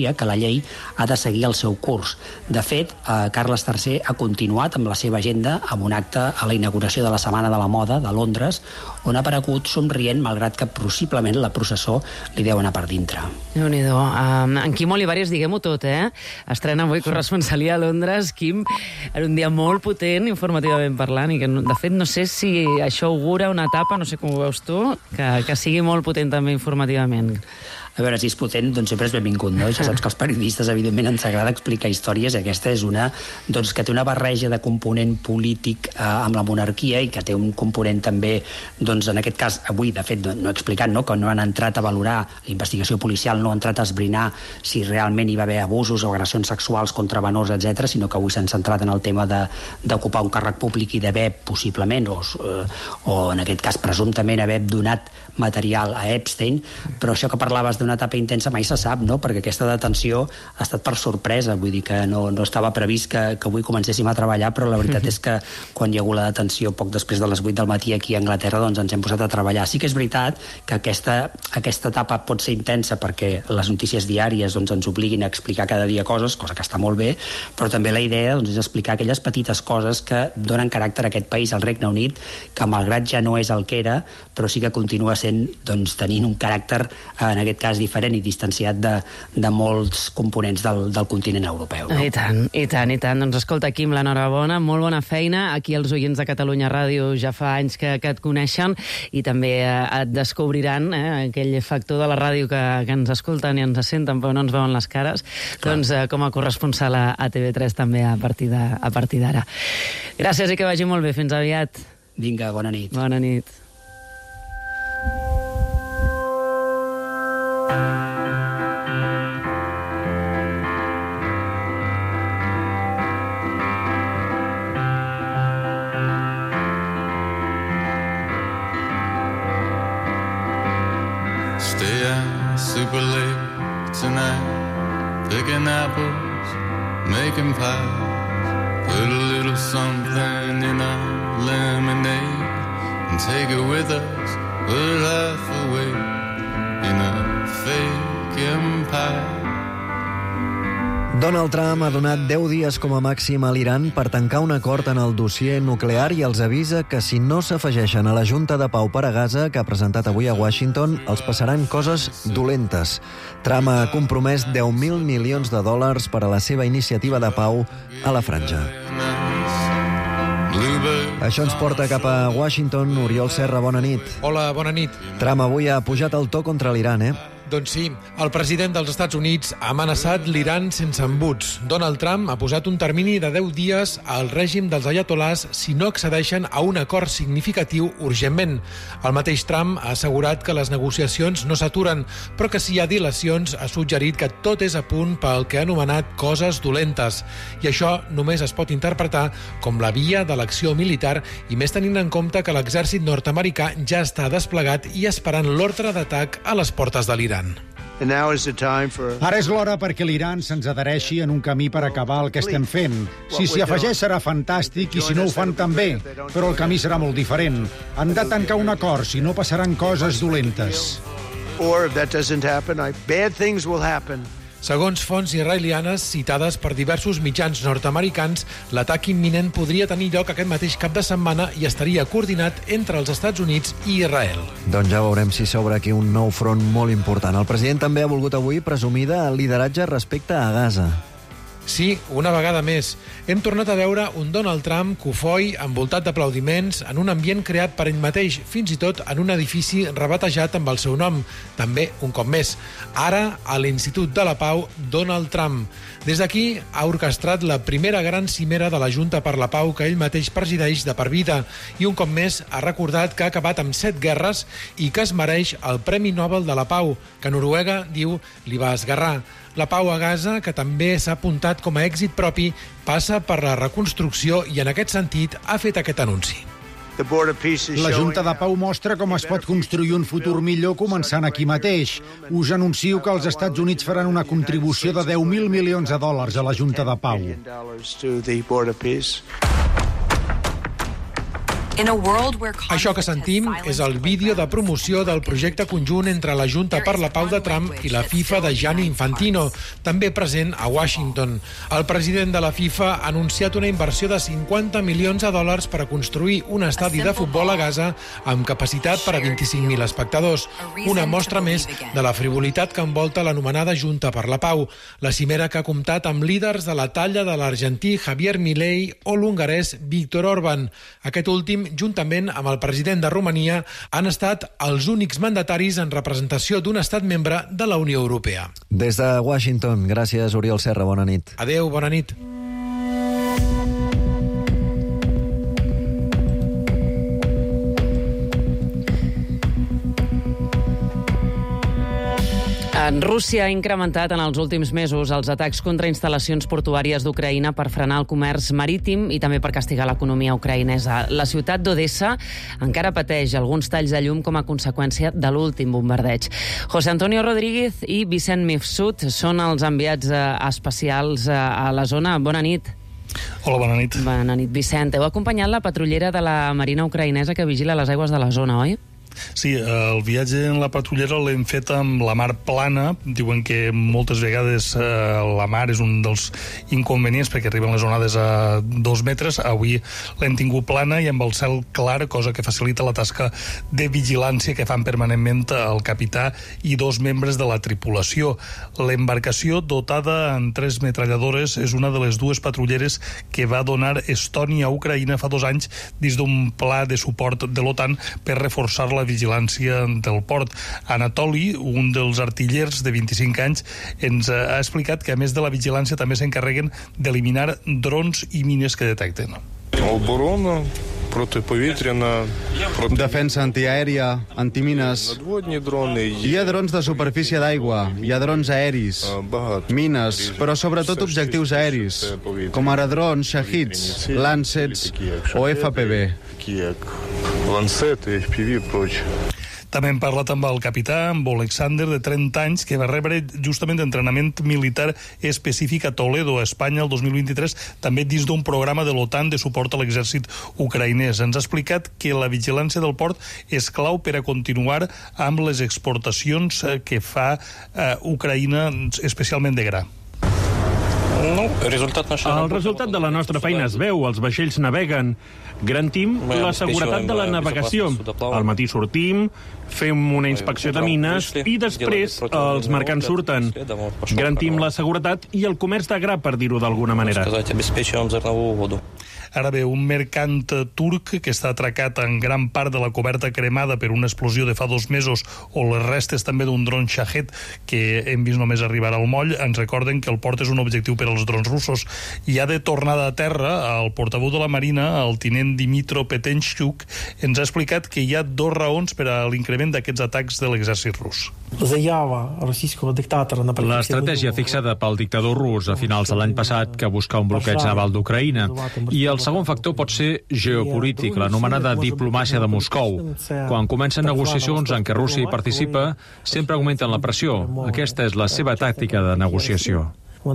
monarquia que la llei ha de seguir el seu curs. De fet, Carles III ha continuat amb la seva agenda amb un acte a la inauguració de la Setmana de la Moda de Londres, on ha aparegut somrient, malgrat que possiblement la processó li deu anar per dintre. Déu-n'hi-do. En Quim Olivares, diguem-ho tot, estrena avui corresponsalia a Londres. Quim, era un dia molt potent, informativament parlant, i que, de fet, no sé si això augura una etapa, no sé com ho veus tu, que sigui molt potent també informativament. A veure, si és potent, doncs sempre és benvingut, no? Ja saps que els periodistes, evidentment, ens agrada explicar històries, i aquesta és una doncs, que té una barreja de component polític amb la monarquia i que té un component també, doncs, en aquest cas, avui, de fet, no he explicat, no?, que no han entrat a valorar, la investigació policial no ha entrat a esbrinar si realment hi va haver abusos o agressions sexuals contra menors, etc., sinó que avui s'han centrat en el tema d'ocupar un càrrec públic i d'haver, possiblement, o en aquest cas, presumptament, haver donat material a Epstein, però això que parlaves d'una etapa intensa mai se sap, no?, perquè aquesta detenció ha estat per sorpresa, vull dir que no estava previst que avui comencéssim a treballar, però la veritat és que quan hi ha hagut la detenció poc després de les 8 del matí aquí a Anglaterra, doncs ens hem posat a treballar. Sí que és veritat que aquesta etapa pot ser intensa perquè les notícies diàries doncs, ens obliguin a explicar cada dia coses, cosa que està molt bé, però també la idea doncs, és explicar aquelles petites coses que donen caràcter a aquest país, al Regne Unit, que malgrat ja no és el que era, però sí que continua sent, doncs, tenint un caràcter, en aquest cas, diferent i distanciat de molts components del continent europeu. No? I tant. Doncs escolta, Quim, l'enhorabona, molt bona feina. Aquí els oients de Catalunya Ràdio ja fa anys que et coneixen i també et descobriran aquell factor de la ràdio que ens escolten i ens senten però no ens veuen les cares, doncs com a corresponsal a TV3 també a partir d'ara. Gràcies i que vagi molt bé. Fins aviat. Vinga, bona nit. Bona nit. Stay out super late tonight, picking apples, making pies, put a little something in our lemonade and take it with us, put half away in a fake empire. Donald Trump ha donat 10 dies com a màxim a l'Iran per tancar un acord en el dossier nuclear i els avisa que si no s'afegeixen a la Junta de Pau per a Gaza, que ha presentat avui a Washington, els passaran coses dolentes. Trump ha compromès $10.000 milions per a la seva iniciativa de pau a la franja. Això ens porta cap a Washington. Oriol Serra, bona nit. Hola, bona nit. Trump avui ha pujat el to contra l'Iran, Doncs sí, el president dels Estats Units ha amenaçat l'Iran sense embuts. Donald Trump ha posat un termini de 10 dies al règim dels ayatolars si no accedeixen a un acord significatiu urgentment. El mateix Trump ha assegurat que les negociacions no s'aturen, però que si hi ha dilacions ha suggerit que tot és a punt pel que ha anomenat coses dolentes. I això només es pot interpretar com la via de l'acció militar i més tenint en compte que l'exèrcit nord-americà ja està desplegat i esperant l'ordre d'atac a les portes de l'Iran. Ara és l'hora perquè l'Iran se'ns adhereixi en un camí per acabar el que estem fent. Si s'hi afegeix serà fantàstic i si no ho fan també, però el camí serà molt diferent. Han de tancar un acord, si no passaran coses dolentes. Segons fonts israelianes citades per diversos mitjans nord-americans, l'atac imminent podria tenir lloc aquest mateix cap de setmana i estaria coordinat entre els Estats Units i Israel. Doncs ja veurem si s'obre aquí un nou front molt important. El president també ha volgut avui presumir el lideratge respecte a Gaza. Sí, una vegada més. Hem tornat a veure un Donald Trump cofoi, envoltat d'aplaudiments, en un ambient creat per ell mateix, fins i tot en un edifici rebatejat amb el seu nom. També, un cop més, ara a l'Institut de la Pau Donald Trump. Des d'aquí ha orquestrat la primera gran cimera de la Junta per la Pau que ell mateix presideix de per vida i un cop més ha recordat que ha acabat amb 7 guerres i que es mereix el Premi Nobel de la Pau, que Noruega, diu, li va esgarrar. La pau a Gaza, que també s'ha apuntat com a èxit propi, passa per la reconstrucció i en aquest sentit ha fet aquest anunci. La Junta de Pau mostra com es pot construir un futur millor començant aquí mateix. Us anuncio que els Estats Units faran una contribució de $10.000 milions a la Junta de Pau. Això que sentim és el vídeo de promoció del projecte conjunt entre la Junta per la Pau de Trump i la FIFA de Gianni Infantino, també present a Washington. El president de la FIFA ha anunciat una inversió de $50 milions per a construir un estadi de futbol a Gaza amb capacitat per a 25.000 espectadors. Una mostra més de la frivolitat que envolta l'anomenada Junta per la Pau, la cimera que ha comptat amb líders de la talla de l'argentí Javier Milei o l'hongarès Viktor Orbán. Aquest últim, juntament amb el president de Romania, han estat els únics mandataris en representació d'un estat membre de la Unió Europea. Des de Washington, gràcies, Oriol Serra, bona nit. Adéu, bona nit. Rússia ha incrementat en els últims mesos els atacs contra instal·lacions portuàries d'Ucraïna per frenar el comerç marítim i també per castigar l'economia ucraïnesa. La ciutat d'Odessa encara pateix alguns talls de llum com a conseqüència de l'últim bombardeig. José Antonio Rodríguez i Vicent Mifsud són els enviats especials a la zona. Bona nit. Hola, bona nit. Bona nit, Vicent. Heu acompanyat la patrullera de la Marina ucraïnesa que vigila les aigües de la zona, oi? Sí, el viatge en la patrullera l'hem fet amb la mar plana. Diuen que moltes vegades la mar és un dels inconvenients perquè arriben les onades a 2 metres. Avui l'hem tingut plana i amb el cel clar, cosa que facilita la tasca de vigilància que fan permanentment el capità i 2 membres de la tripulació. L'embarcació, dotada amb 3 metralladores, és una de les 2 patrulleres que va donar Estònia a Ucraïna fa 2 anys dins d'un pla de suport de l'OTAN per reforçar la vigilància del port. Anatoli, un dels artillers de 25 anys, ens ha explicat que a més de la vigilància també s'encarreguen d'eliminar drons i mines que detecten. Оборона, протиповітряна, defensa antiaèria, antimines. Hi ha drons de superfície d'aigua, hi ha drons aeris, mines, però sobretot objectius aeris, com ara drons Shahids, Lancets o FPV. També hem parlat amb el capità, amb Alexander, de 30 anys, que va rebre justament entrenament militar específic a Toledo, a Espanya, el 2023, també dins d'un programa de l'OTAN de suport a l'exèrcit ucraïnès. Ens ha explicat que la vigilància del port és clau per a continuar amb les exportacions que fa Ucraïna, especialment de gra. El resultat de la nostra feina es veu, els vaixells naveguen. Garantim la seguretat de la navegació. Al matí sortim, fem una inspecció de mines i després els mercants surten. Garantim la seguretat i el comerç de gra, per dir-ho d'alguna manera. Ara bé, un mercant turc que està atracat en gran part de la coberta cremada per una explosió de fa 2 mesos o les restes també d'un dron Shahed que hem vist només arribar al moll, ens recorden que el port és un objectiu per als drons russos. I ha de tornada a terra, el portaveu de la Marina, el tinent Dimitro Petenchuk, ens ha explicat que hi ha 2 raons per a l'increment d'aquests atacs de l'exèrcit rus. L'estratègia fixada pel dictador rus a finals de l'any passat que busca un bloqueig naval d'Ucraïna. I el segon factor pot ser geopolític, l'anomenada diplomàcia de Moscou. Quan comencen negociacions en què Rússia hi participa, sempre augmenten la pressió. Aquesta és la seva tàctica de negociació.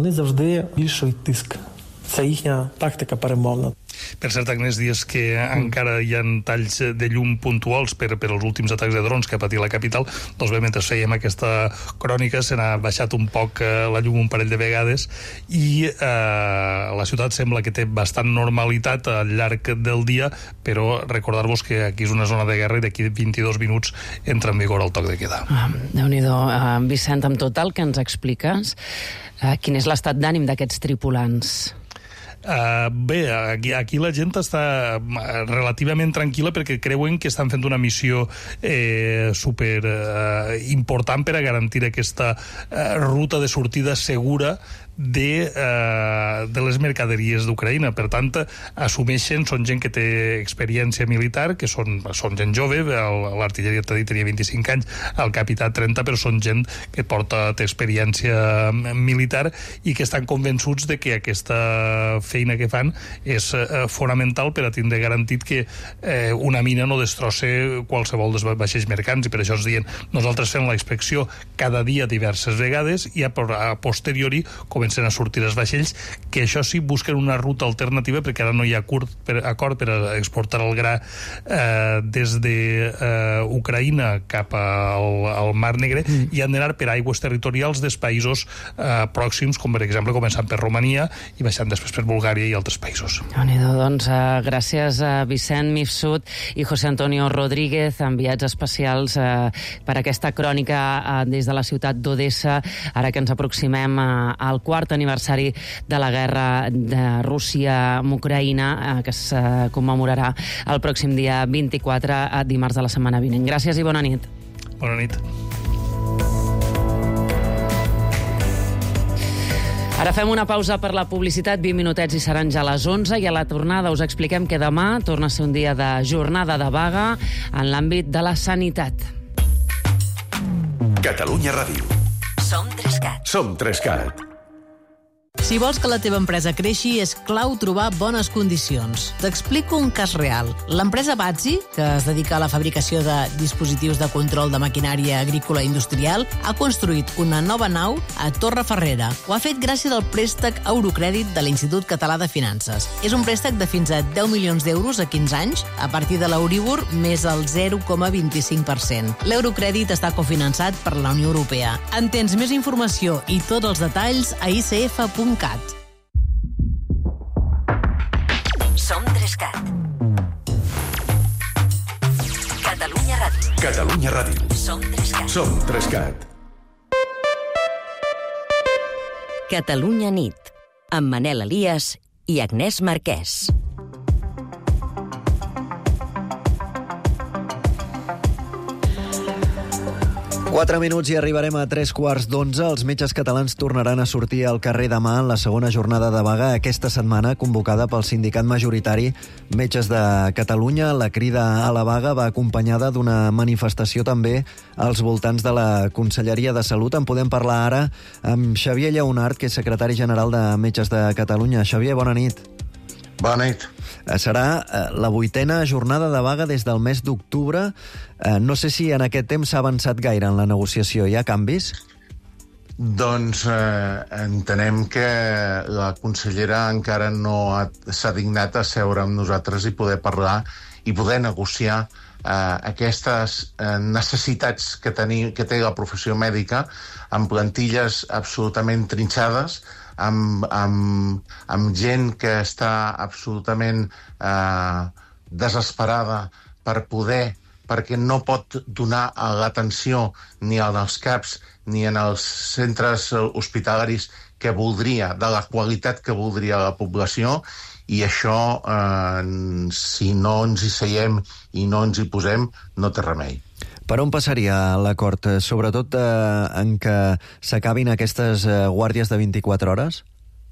Per cert, Agnès, dies que encara hi ha talls de llum puntuals per als últims atacs de drons que ha patit la capital, doncs bé, mentre fèiem aquesta crònica se n'ha baixat un poc la llum un parell de vegades i la ciutat sembla que té bastant normalitat al llarg del dia, però recordar-vos que aquí és una zona de guerra i d'aquí 22 minuts entra en vigor el toc de queda. Déu-n'hi-do. Vicent, amb tot el que ens expliques, quin és l'estat d'ànim d'aquests tripulants? Bé, aquí la gent està relativament tranquil·la perquè creuen que estan fent una missió super important per a garantir aquesta ruta de sortida segura de les mercaderies d'Ucraïna. Per tant, assumeixen, són gent que té experiència militar, que són gent jove, l'artilleria tenia 25 anys, el capità 30, però són gent que té experiència militar i que estan convençuts de que aquesta feina que fan és fonamental per a tindre garantit que una mina no destrossa qualsevol dels vaixells mercants, i per això es diuen nosaltres fem la inspecció cada dia diverses vegades i a posteriori comencem comencen a sortir els vaixells, que això sí busquen una ruta alternativa, perquè ara no hi ha acord per a exportar el gra des d'Ucraïna cap al Mar Negre, i han d'anar per aigües territorials dels països pròxims, com per exemple començant per Romania i baixant després per Bulgària i altres països. Déu-n'hi-do, doncs gràcies a Vicent Mifsud i José Antonio Rodríguez, enviats especials per aquesta crònica des de la ciutat d'Odessa, ara que ens aproximem al quart aniversari de la guerra de Rússia amb Ucraïna, que es commemorarà el pròxim dia 24, dimarts de la setmana vinent. Gràcies i bona nit. Bona nit. Ara fem una pausa per la publicitat, 20 minutets i seran ja a les 11, i a la tornada us expliquem que demà torna a ser un dia de jornada de vaga en l'àmbit de la sanitat. Catalunya Ràdio. Som 3CAT. Som 3CAT. Si vols que la teva empresa creixi, és clau trobar bones condicions. T'explico un cas real. L'empresa Batzi, que es dedica a la fabricació de dispositius de control de maquinària agrícola industrial, ha construït una nova nau a Torrefarrera. Ho ha fet gràcies al préstec Eurocrèdit de l'Institut Català de Finances. És un préstec de fins a 10 milions d'euros a 15 anys, a partir de l'Euríbor més el 0,25%. L'Eurocrèdit està cofinançat per la Unió Europea. En tens més informació i tots els detalls a icf.cat. Som 3CAT. Catalunya Ràdio. Catalunya Ràdio. Som 3CAT. Som 3CAT. Catalunya nit, amb Manel Elias i Agnès Marquès. 4 minuts i arribarem a 3:15. Els metges catalans tornaran a sortir al carrer demà en la segona jornada de vaga aquesta setmana, convocada pel sindicat majoritari Metges de Catalunya. La crida a la vaga va acompanyada d'una manifestació també als voltants de la Conselleria de Salut. En podem parlar ara amb Xavier Lleonart, que és secretari general de Metges de Catalunya. Xavier, bona nit. Bona nit. Serà la 8ª jornada de vaga des del mes d'octubre. No sé si en aquest temps s'ha avançat gaire en la negociació. Hi ha canvis? Doncs entenem que la consellera encara no s'ha dignat a seure amb nosaltres i poder parlar i poder negociar aquestes necessitats que té la professió mèdica, amb plantilles absolutament trinxades, amb gent que està absolutament desesperada perquè no pot donar l'atenció ni als CAPs ni en els centres hospitalaris que voldria, de la qualitat que voldria la població, i això, si no ens hi seiem i no ens hi posem, no té remei. Per on passaria l'acord? Sobretot en què s'acabin aquestes guàrdies de 24 hores?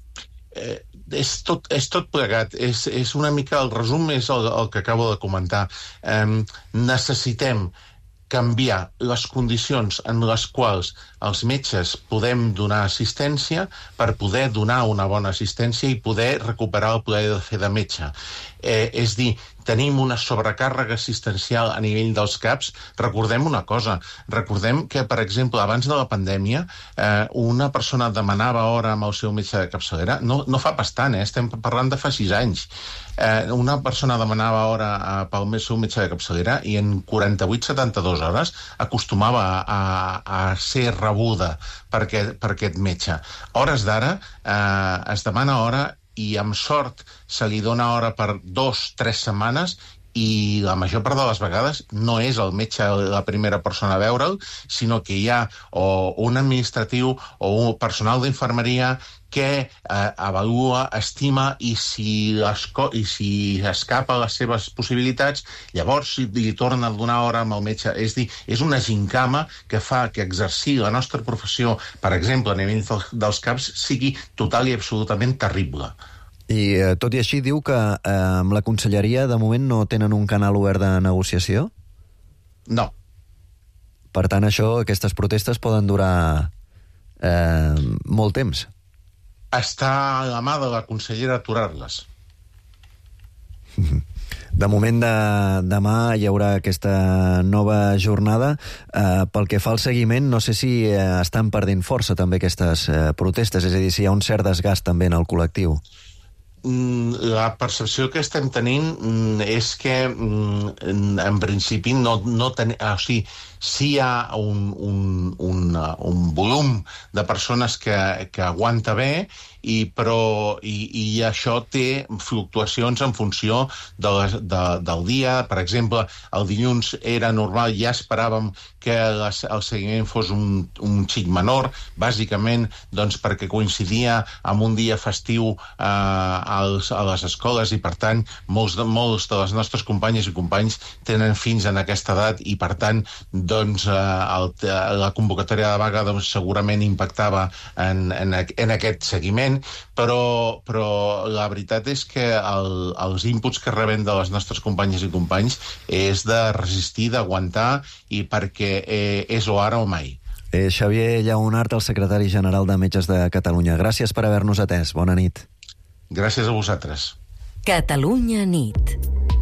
És tot plegat. És una mica, el resum és el que acabo de comentar. Necessitem canviar les condicions en les quals els metges podem donar assistència per poder donar una bona assistència i poder recuperar el plaer de fer de metge. És dir, tenim una sobrecàrrega assistencial a nivell dels CAPs. Recordem una cosa, recordem que, per exemple, abans de la pandèmia, una persona demanava hora amb el seu metge de capçalera, no fa bastant, estem parlant de fa 6 anys. Una persona demanava hora pel seu metge de capçalera i en 48-72 hores acostumava a ser rebuda per aquest metge. Hores d'ara es demana hora i amb sort se li dona hora per 2-3 setmanes i la major part de les vegades no és el metge la primera persona a veure'l, sinó que hi ha o un administratiu o un personal d'infermeria que avalua, estima i si escapa les seves possibilitats, llavors li torna a donar hora amb el metge. És dir, és una gincama que fa que exercir la nostra professió, per exemple, a nivell dels CAPs, sigui total i absolutament terrible. I tot i així diu que amb la conselleria de moment no tenen un canal obert de negociació? No. Per tant, aquestes protestes poden durar molt temps. Està a la mà de la consellera aturar-les. De moment, demà hi haurà aquesta nova jornada. Pel que fa al seguiment, no sé si estan perdent força també aquestes protestes, és a dir, si hi ha un cert desgast també en el col·lectiu. La percepció que estem tenint és que en principi sí hi ha un volum de persones que aguanta bé, i això té fluctuacions en funció del dia. Per exemple, el dilluns era normal, ja esperàvem que el seguiment fos un xic menor, bàsicament perquè coincidia amb un dia festiu a les escoles, i per tant molts de les nostres companyes i companys tenen fills en aquesta edat, i per tant la convocatòria de vaga segurament impactava en aquest seguiment, però la veritat és que els inputs que rebem de les nostres companyes i companys és de resistir, d'aguantar, i perquè és o ara o mai. Xavier Lleonart, el secretari general de Metges de Catalunya. Gràcies per haver-nos atès. Bona nit. Gràcies a vosaltres. Catalunya nit.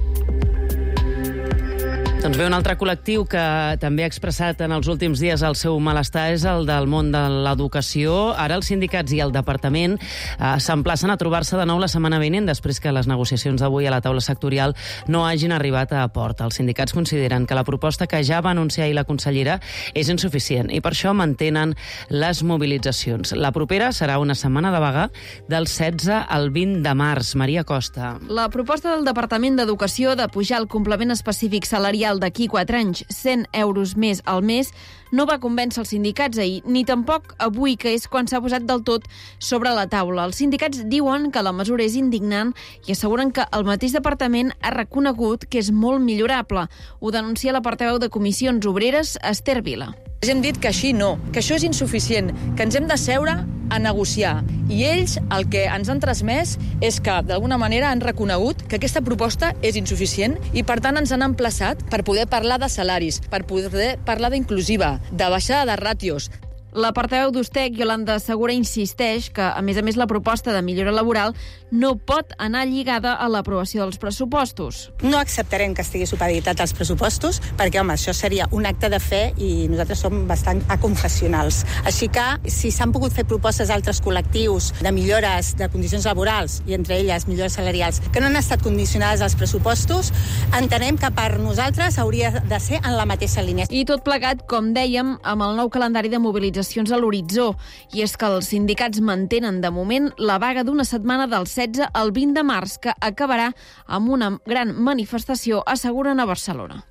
Doncs bé, un altre col·lectiu que també ha expressat en els últims dies el seu malestar és el del món de l'educació. Ara els sindicats i el departament s'emplacen a trobar-se de nou la setmana vinent, després que les negociacions d'avui a la taula sectorial no hagin arribat a port. Els sindicats consideren que la proposta que ja va anunciar ahir la consellera és insuficient, i per això mantenen les mobilitzacions. La propera serà una setmana de vaga del 16 al 20 de març. Maria Costa. La proposta del Departament d'Educació de pujar el complement específic salarial d'aquí 4 anys 100 euros més al mes no va convèncer els sindicats ahir, ni tampoc avui, que és quan s'ha posat del tot sobre la taula. Els sindicats diuen que la mesura és indignant i asseguren que el mateix departament ha reconegut que és molt millorable. Ho denuncia la portaveu de Comissions Obreres, Esther Vila. Hem dit que així no, que això és insuficient, que ens hem de seure a negociar. I ells el que ens han transmès és que, d'alguna manera, han reconegut que aquesta proposta és insuficient i, per tant, ens han emplaçat per poder parlar de salaris, per poder parlar d'inclusiva, de baixada de ràtios. La portaveu d'Ustec, Yolanda Segura, insisteix que, a més, la proposta de millora laboral no pot anar lligada a l'aprovació dels pressupostos. No acceptarem que estigui supeditat als pressupostos perquè, home, això seria un acte de fe i nosaltres som bastant aconfessionals. Així que, si s'han pogut fer propostes a altres col·lectius de millores de condicions laborals i, entre elles, millores salarials, que no han estat condicionades als pressupostos, entenem que per nosaltres hauria de ser en la mateixa línia. I tot plegat, com dèiem, amb el nou calendari de mobilització a l'horitzó, i és que els sindicats mantenen de moment la vaga d'una setmana del 16 al 20 de març, que acabarà amb una gran manifestació, asseguren a Barcelona.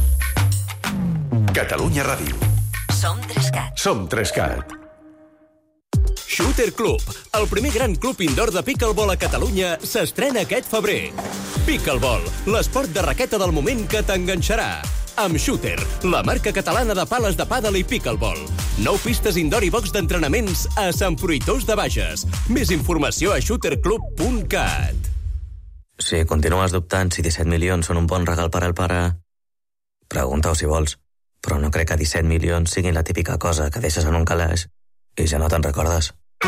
Catalunya Ràdio. Som 3CAT. Som 3CAT. Shooter Club, el primer gran club indoor de pickleball a Catalunya, s'estrena aquest febrer. Pickleball, l'esport de raqueta del moment que t'enganxarà. Amb Shooter, la marca catalana de pales de pàdel i pickleball. 9 pistes indoor i box d'entrenaments a Sant Fruitós de Bages. Més informació a shooterclub.cat. Si continues dubtant si 17 milions són un bon regal per al pare, pregunta-ho si vols, però no crec que 17 milions siguin la típica cosa que deixes en un calaix i ja no te'n recordes.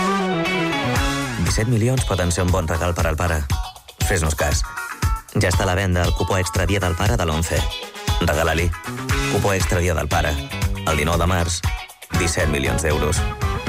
17 milions poden ser un bon regal per al pare. Fes-nos cas. Ja està a la venda el cupó extra Dia del Pare de l'11. Regala-li. Cupó extra Dia del Pare. El 19 de març, 17 milions d'euros.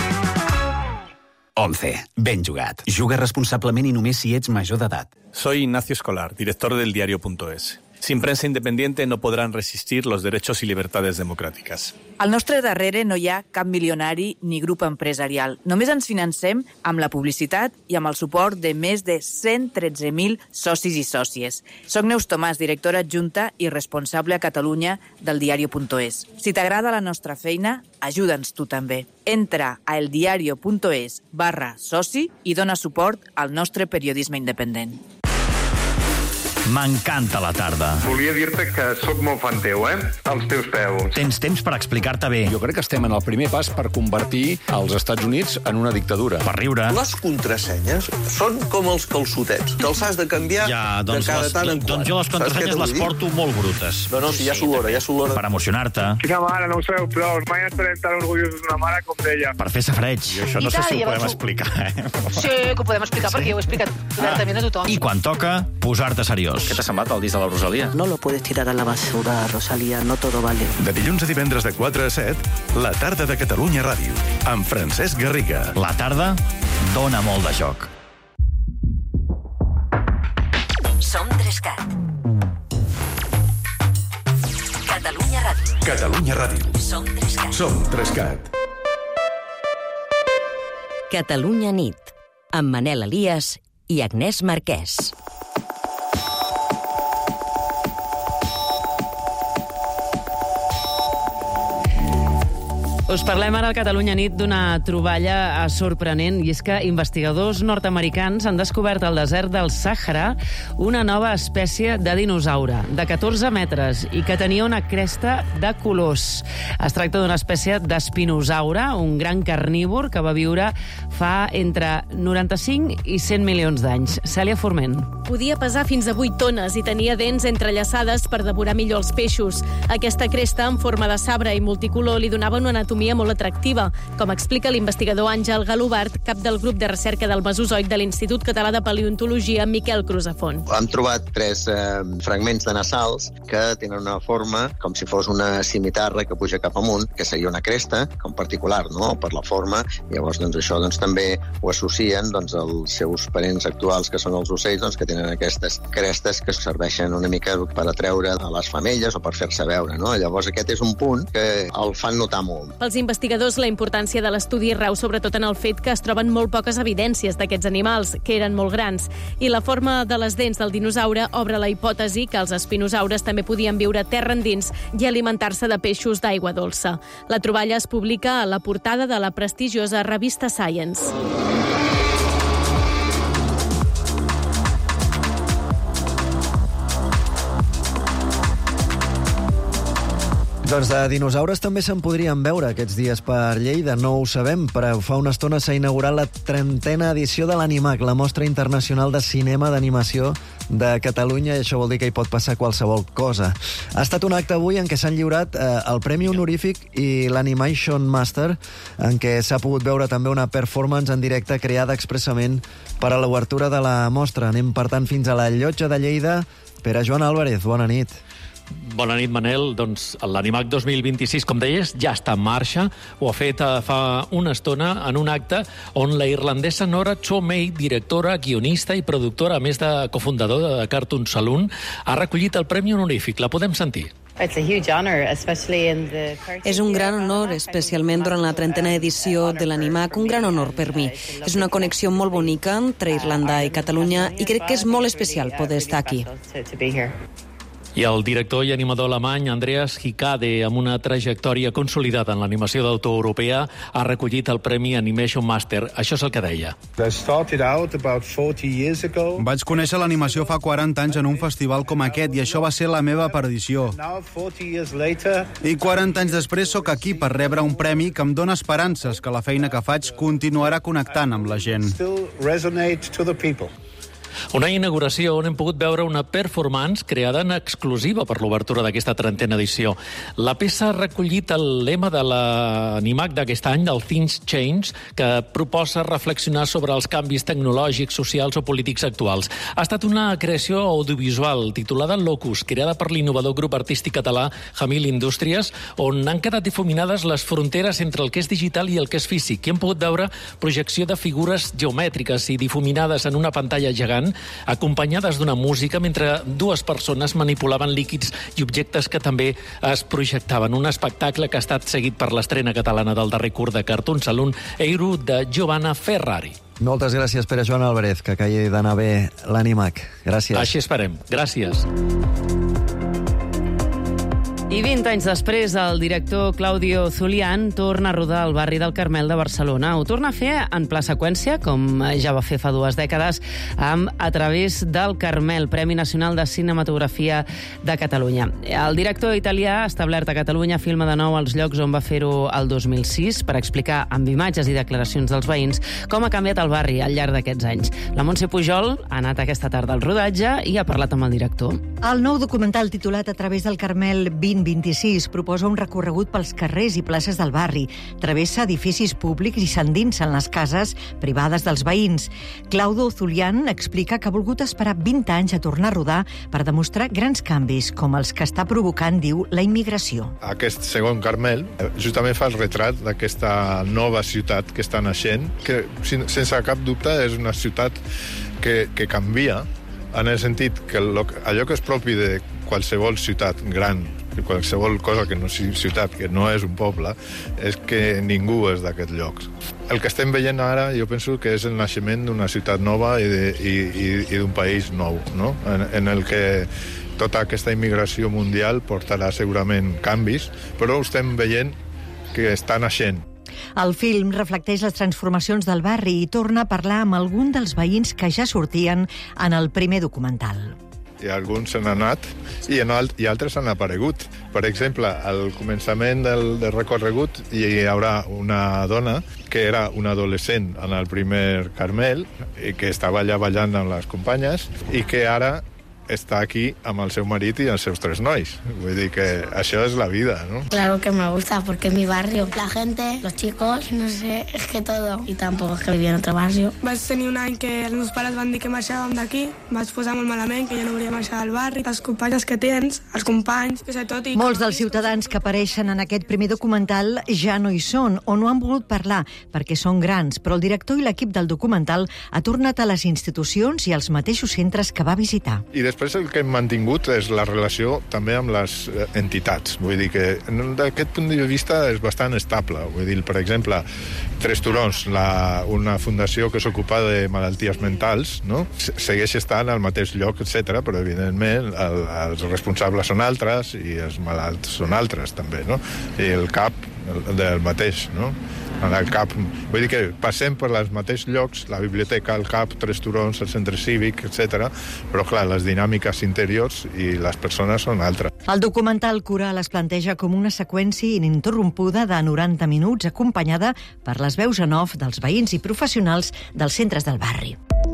11. Ben jugat. Juga responsablement i només si ets major d'edat. Soy Ignacio Escolar, director del diario.es. Sin prensa independiente no podrán resistir los derechos y libertades democráticas. Al nostre darrere no hi ha cap milionari ni grup empresarial. Només ens financem amb la publicitat i amb el suport de més de 113.000 socis i sòcies. Soc Neus Tomàs, directora adjunta i responsable a Catalunya del diario.es. Si t'agrada la nostra feina, ajuda'ns tu també. Entra a eldiario.es/soci i dona suport al nostre periodisme independent. M'encanta la tarda. Volia dir-te que sóc molt fan teu, als teus peus. Tens temps per explicar-te bé. Jo crec que estem en el primer pas per convertir els Estats Units en una dictadura. Per riure. Les contrasenyes són com els calçotets. Te'ls has de canviar de cada tant en quant. Doncs jo les contrasenyes les porto molt brutes. No, si ja s'olora, ja s'olora. Per emocionar-te. Quina mare, no ho sabeu prou. Mai estarem tan orgullosos d'una mare com d'ella. Per fer safreig. I això no sé si ho podem explicar, Sí, que ho podem explicar perquè ho he explicat obertament a tothom. I quan toca, posar-te seriós. Què t'ha semblat el disc de la Rosalía? No lo puedes tirar a la basura, Rosalía, no todo vale. De dilluns a divendres de 4 a 7, La tarda de Catalunya Ràdio, amb Francesc Garriga. La tarda dona molt de joc. Som 3CAT. Catalunya Ràdio. Catalunya Ràdio. Som 3CAT. Som 3CAT. Catalunya nit, amb Manel Elias i Agnès Marquès. Us parlem ara al Catalunya Nit d'una troballa sorprenent, i és que investigadors nord-americans han descobert al desert del Sàhara una nova espècie de dinosaure de 14 metres i que tenia una cresta de colors. Es tracta d'una espècie d'espinosaure, un gran carnívor que va viure fa entre 95 i 100 milions d'anys. Cèlia Forment. Podia pesar fins a 8 tones i tenia dents entrellaçades per devorar millor els peixos. Aquesta cresta, en forma de sabre i multicolor, li donava una anatomia molt atractiva, com explica l'investigador Àngel Galobart, cap del grup de recerca del Mesozoic de l'Institut Català de Paleontologia Miquel Crusafont. Hem trobat 3 fragments de nasals que tenen una forma com si fos una cimitarra que puja cap amunt, que seria una cresta, com particular, no?, per la forma. Llavors, això també ho associen als seus parents actuals, que són els ocells, que tenen aquestes crestes que serveixen una mica per atreure a les femelles o per fer-se veure, no? Llavors, aquest és un punt que el fan notar molt. Pels investigadors, la importància de l'estudi rau sobretot en el fet que es troben molt poques evidències d'aquests animals, que eren molt grans, i la forma de les dents del dinosaure obre la hipòtesi que els espinosaures també podien viure terra endins i alimentar-se de peixos d'aigua dolça. La troballa es publica a la portada de la prestigiosa revista Science. Doncs de dinosaures també se'n podrien veure aquests dies per Lleida, no ho sabem, però fa una estona s'ha inaugurat la 30a edició de l'Animac, la mostra internacional de cinema d'animació de Catalunya, i això vol dir que hi pot passar qualsevol cosa. Ha estat un acte avui en què s'han lliurat el Premi Honorífic i l'Animation Master, en què s'ha pogut veure també una performance en directe creada expressament per a l'obertura de la mostra. Anem, per tant, fins a la Llotja de Lleida. Pere Joan Álvarez, bona nit. Bona nit, Manel. Doncs l'Animac 2026, com deies, ja està en marxa. Ho ha fet fa una estona en un acte on la irlandesa Nora Chomey, directora, guionista i productora, a més de cofundadora de Cartoon Saloon, ha recollit el Premi Honorífic. La podem sentir. És un gran honor, especialment durant la 30a edició de l'Animac, un gran honor per mi. És una connexió molt bonica entre Irlanda i Catalunya i crec que és molt especial poder estar aquí. I el director i animador alemany Andreas Hikade, amb una trajectòria consolidada en l'animació d'autor europea, ha recollit el Premi Animation Master. Això és el que deia. Vaig conèixer l'animació fa 40 anys en un festival com aquest i això va ser la meva perdició. I 40 anys després sóc aquí per rebre un premi que em dóna esperances que la feina que faig continuarà connectant amb la gent. Una inauguració on hem pogut veure una performance creada en exclusiva per l'obertura d'aquesta 30a edició. La peça ha recollit el lema de l'Animac d'aquest any, del Things Change, que proposa reflexionar sobre els canvis tecnològics, socials o polítics actuals. Ha estat una creació audiovisual titulada Locus, creada per l'innovador grup artístic català Jamil Indústries, on han quedat difuminades les fronteres entre el que és digital i el que és físic. I hem pogut veure projecció de figures geomètriques i difuminades en una pantalla gegant, acompanyades d'una música mentre dues persones manipulaven líquids i objectes que també es projectaven. Un espectacle que ha estat seguit per l'estrena catalana del darrer curt de Cartoon Saloon, Eiru, de Giovanna Ferrari. Moltes gràcies, Pere Joan Álvarez, que acabi d'anar bé l'Animac. Gràcies. Així esperem. Gràcies. I 20 anys després, el director Claudio Zulian torna a rodar al barri del Carmel de Barcelona. Ho torna a fer en pla seqüència, com ja va fer fa 2 dècades, amb A través del Carmel, Premi Nacional de Cinematografia de Catalunya. El director italià, establert a Catalunya, filma de nou els llocs on va fer-ho el 2006 per explicar amb imatges i declaracions dels veïns com ha canviat el barri al llarg d'aquests anys. La Montse Pujol ha anat aquesta tarda al rodatge i ha parlat amb el director. El nou documental titulat A través del Carmel, 20 2026 proposa un recorregut pels carrers i places del barri, travessa edificis públics i s'endinsa en les cases privades dels veïns. Claudio Zulian explica que ha volgut esperar 20 anys a tornar a rodar per demostrar grans canvis, com els que està provocant, diu, la immigració. Aquest segon Carmel justament fa el retrat d'aquesta nova ciutat que està naixent, que sense cap dubte és una ciutat que canvia, en el sentit que allò que és propi de qualsevol ciutat gran, qualsevol cosa que no sigui ciutat, que no és un poble, és que ningú és d'aquests llocs. El que estem veient ara, jo penso que és el naixement d'una ciutat nova i d'un país nou, no? En el que tota aquesta immigració mundial portarà segurament canvis, però estem veient que està naixent. El film reflecteix les transformacions del barri i torna a parlar amb algun dels veïns que ja sortien en el primer documental. I alguns s'han anat i altres han aparegut. Per exemple, al començament del recorregut hi haurà una dona que era una adolescent en el primer Carmel i que estava allà ballant amb les companyes i que ara està aquí amb el seu marit i els seus 3 nois. Vull dir que això és la vida, ¿no? Claro que me gusta, porque es mi barrio. La gente, los chicos, no sé, es que todo. I tampoc és que vivia en otro barrio. Vaig tenir un any que els meus pares van dir que marxàvem d'aquí. Vaig posar molt malament, que ja no volia marxar del barri. Les companyes que tens, els companys, que sé tot. Molts dels ciutadans que apareixen en aquest primer documental ja no hi són o no han volgut parlar perquè són grans, però el director i l'equip del documental ha tornat a les institucions i als mateixos centres que va visitar. I després el que hem mantingut és la relació també amb les entitats. Vull dir que d'aquest punt de vista és bastant estable. Vull dir, per exemple, Tres Turons, una fundació que s'ocupa de malalties mentals, no? Segueix estant al mateix lloc, etc., però evidentment els responsables són altres i els malalts són altres també, no? I el CAP del mateix, no? En el CAP, vull dir que passem per els mateixos llocs, la biblioteca, el CAP, Tres Turons, el centre cívic, etc. Però, clar, les dinàmiques interiors i les persones són altres. El documental Coral es planteja com una seqüència ininterrompuda de 90 minuts acompanyada per les veus en off dels veïns i professionals dels centres del barri.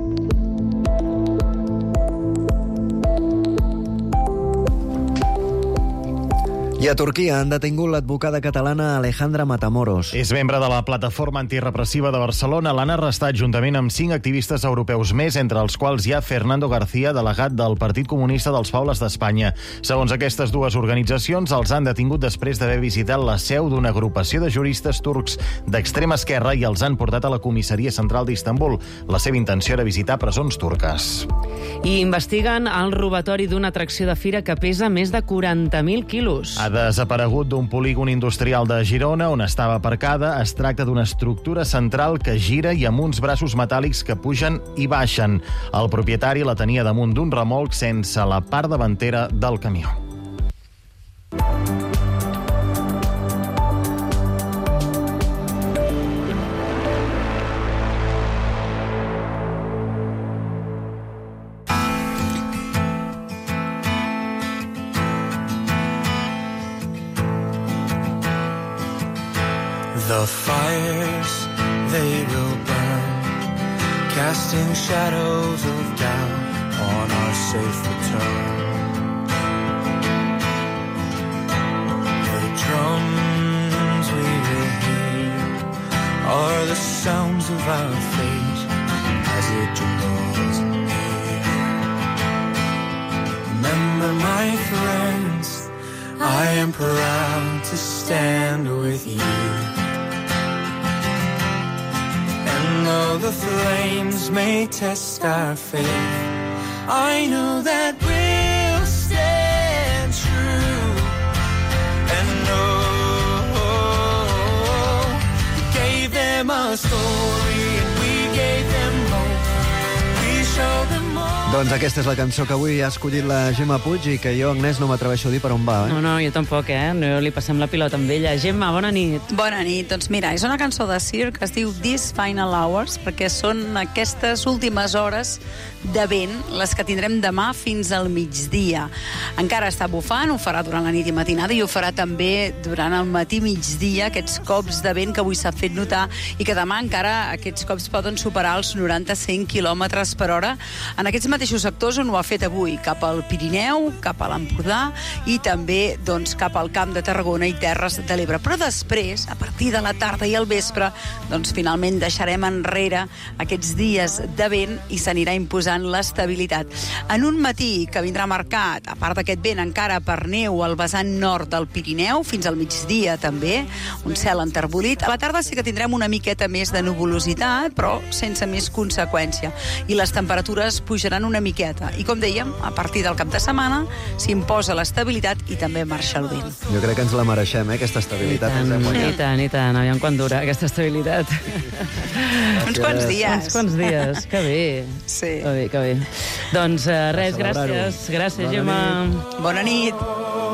I a Turquia han detingut l'advocada catalana Alejandra Matamoros. És membre de la plataforma antirepressiva de Barcelona. L'han arrestat juntament amb 5 activistes europeus més, entre els quals hi ha Fernando García, delegat del Partit Comunista dels Pobles d'Espanya. Segons aquestes dues organitzacions, els han detingut després d'haver visitat la seu d'una agrupació de juristes turcs d'extrema esquerra i els han portat a la comissaria central d'Istanbul. La seva intenció era visitar presons turques. I investiguen el robatori d'una atracció de fira que pesa més de 40.000 quilos. Ha desaparegut d'un polígon industrial de Girona on estava aparcada. Es tracta d'una estructura central que gira i amb uns braços metàl·lics que pugen i baixen. El propietari la tenia damunt d'un remolc sense la part davantera del camió. The fires, they will burn, casting shadows of doubt on our safe return. The drums we will hear are the sounds of our fate as it draws near. Remember, my friends, I am proud to stand with you. Though the flames may test our faith, I know that we'll stand true. And we gave them a story and we gave them hope. We showed them all. Doncs aquesta és la cançó que avui ha escollit la Gemma Puig i que jo, Agnès, no m'atreveixo a dir per on va. No, jo tampoc, No li passem la pilota amb ella. Gemma, bona nit. Bona nit. Doncs mira, és una cançó de Sir que es diu These Final Hours, perquè són aquestes últimes hores de vent, les que tindrem demà fins al migdia. Encara està bufant, ho farà durant la nit i matinada i ho farà també durant el matí migdia, aquests cops de vent que avui s'ha fet notar i que demà encara aquests cops poden superar els 90-100 km/h alhora en aquests mateixos sectors on ho ha fet avui, cap al Pirineu, cap a l'Empordà i també doncs, cap al Camp de Tarragona i Terres de l'Ebre. Però després, a partir de la tarda i al vespre, doncs finalment deixarem enrere aquests dies de vent i s'anirà imposant l'estabilitat. En un matí que vindrà marcat, a part d'aquest vent, encara per neu al vessant nord del Pirineu, fins al migdia també, un cel enterbolit. A la tarda sí que tindrem una miqueta més de nuvolositat, però sense més conseqüència. I les temperatures pujaran una miqueta. I com dèiem, a partir del cap de setmana s'imposa l'estabilitat i també marxa el vent. Jo crec que ens la mereixem, aquesta estabilitat. I tant. Aviam quan dura aquesta estabilitat. Uns quants dies. Uns quants dies. Que bé. Sí. Que bé. Doncs res, gràcies. Gràcies, Gemma. Bona nit.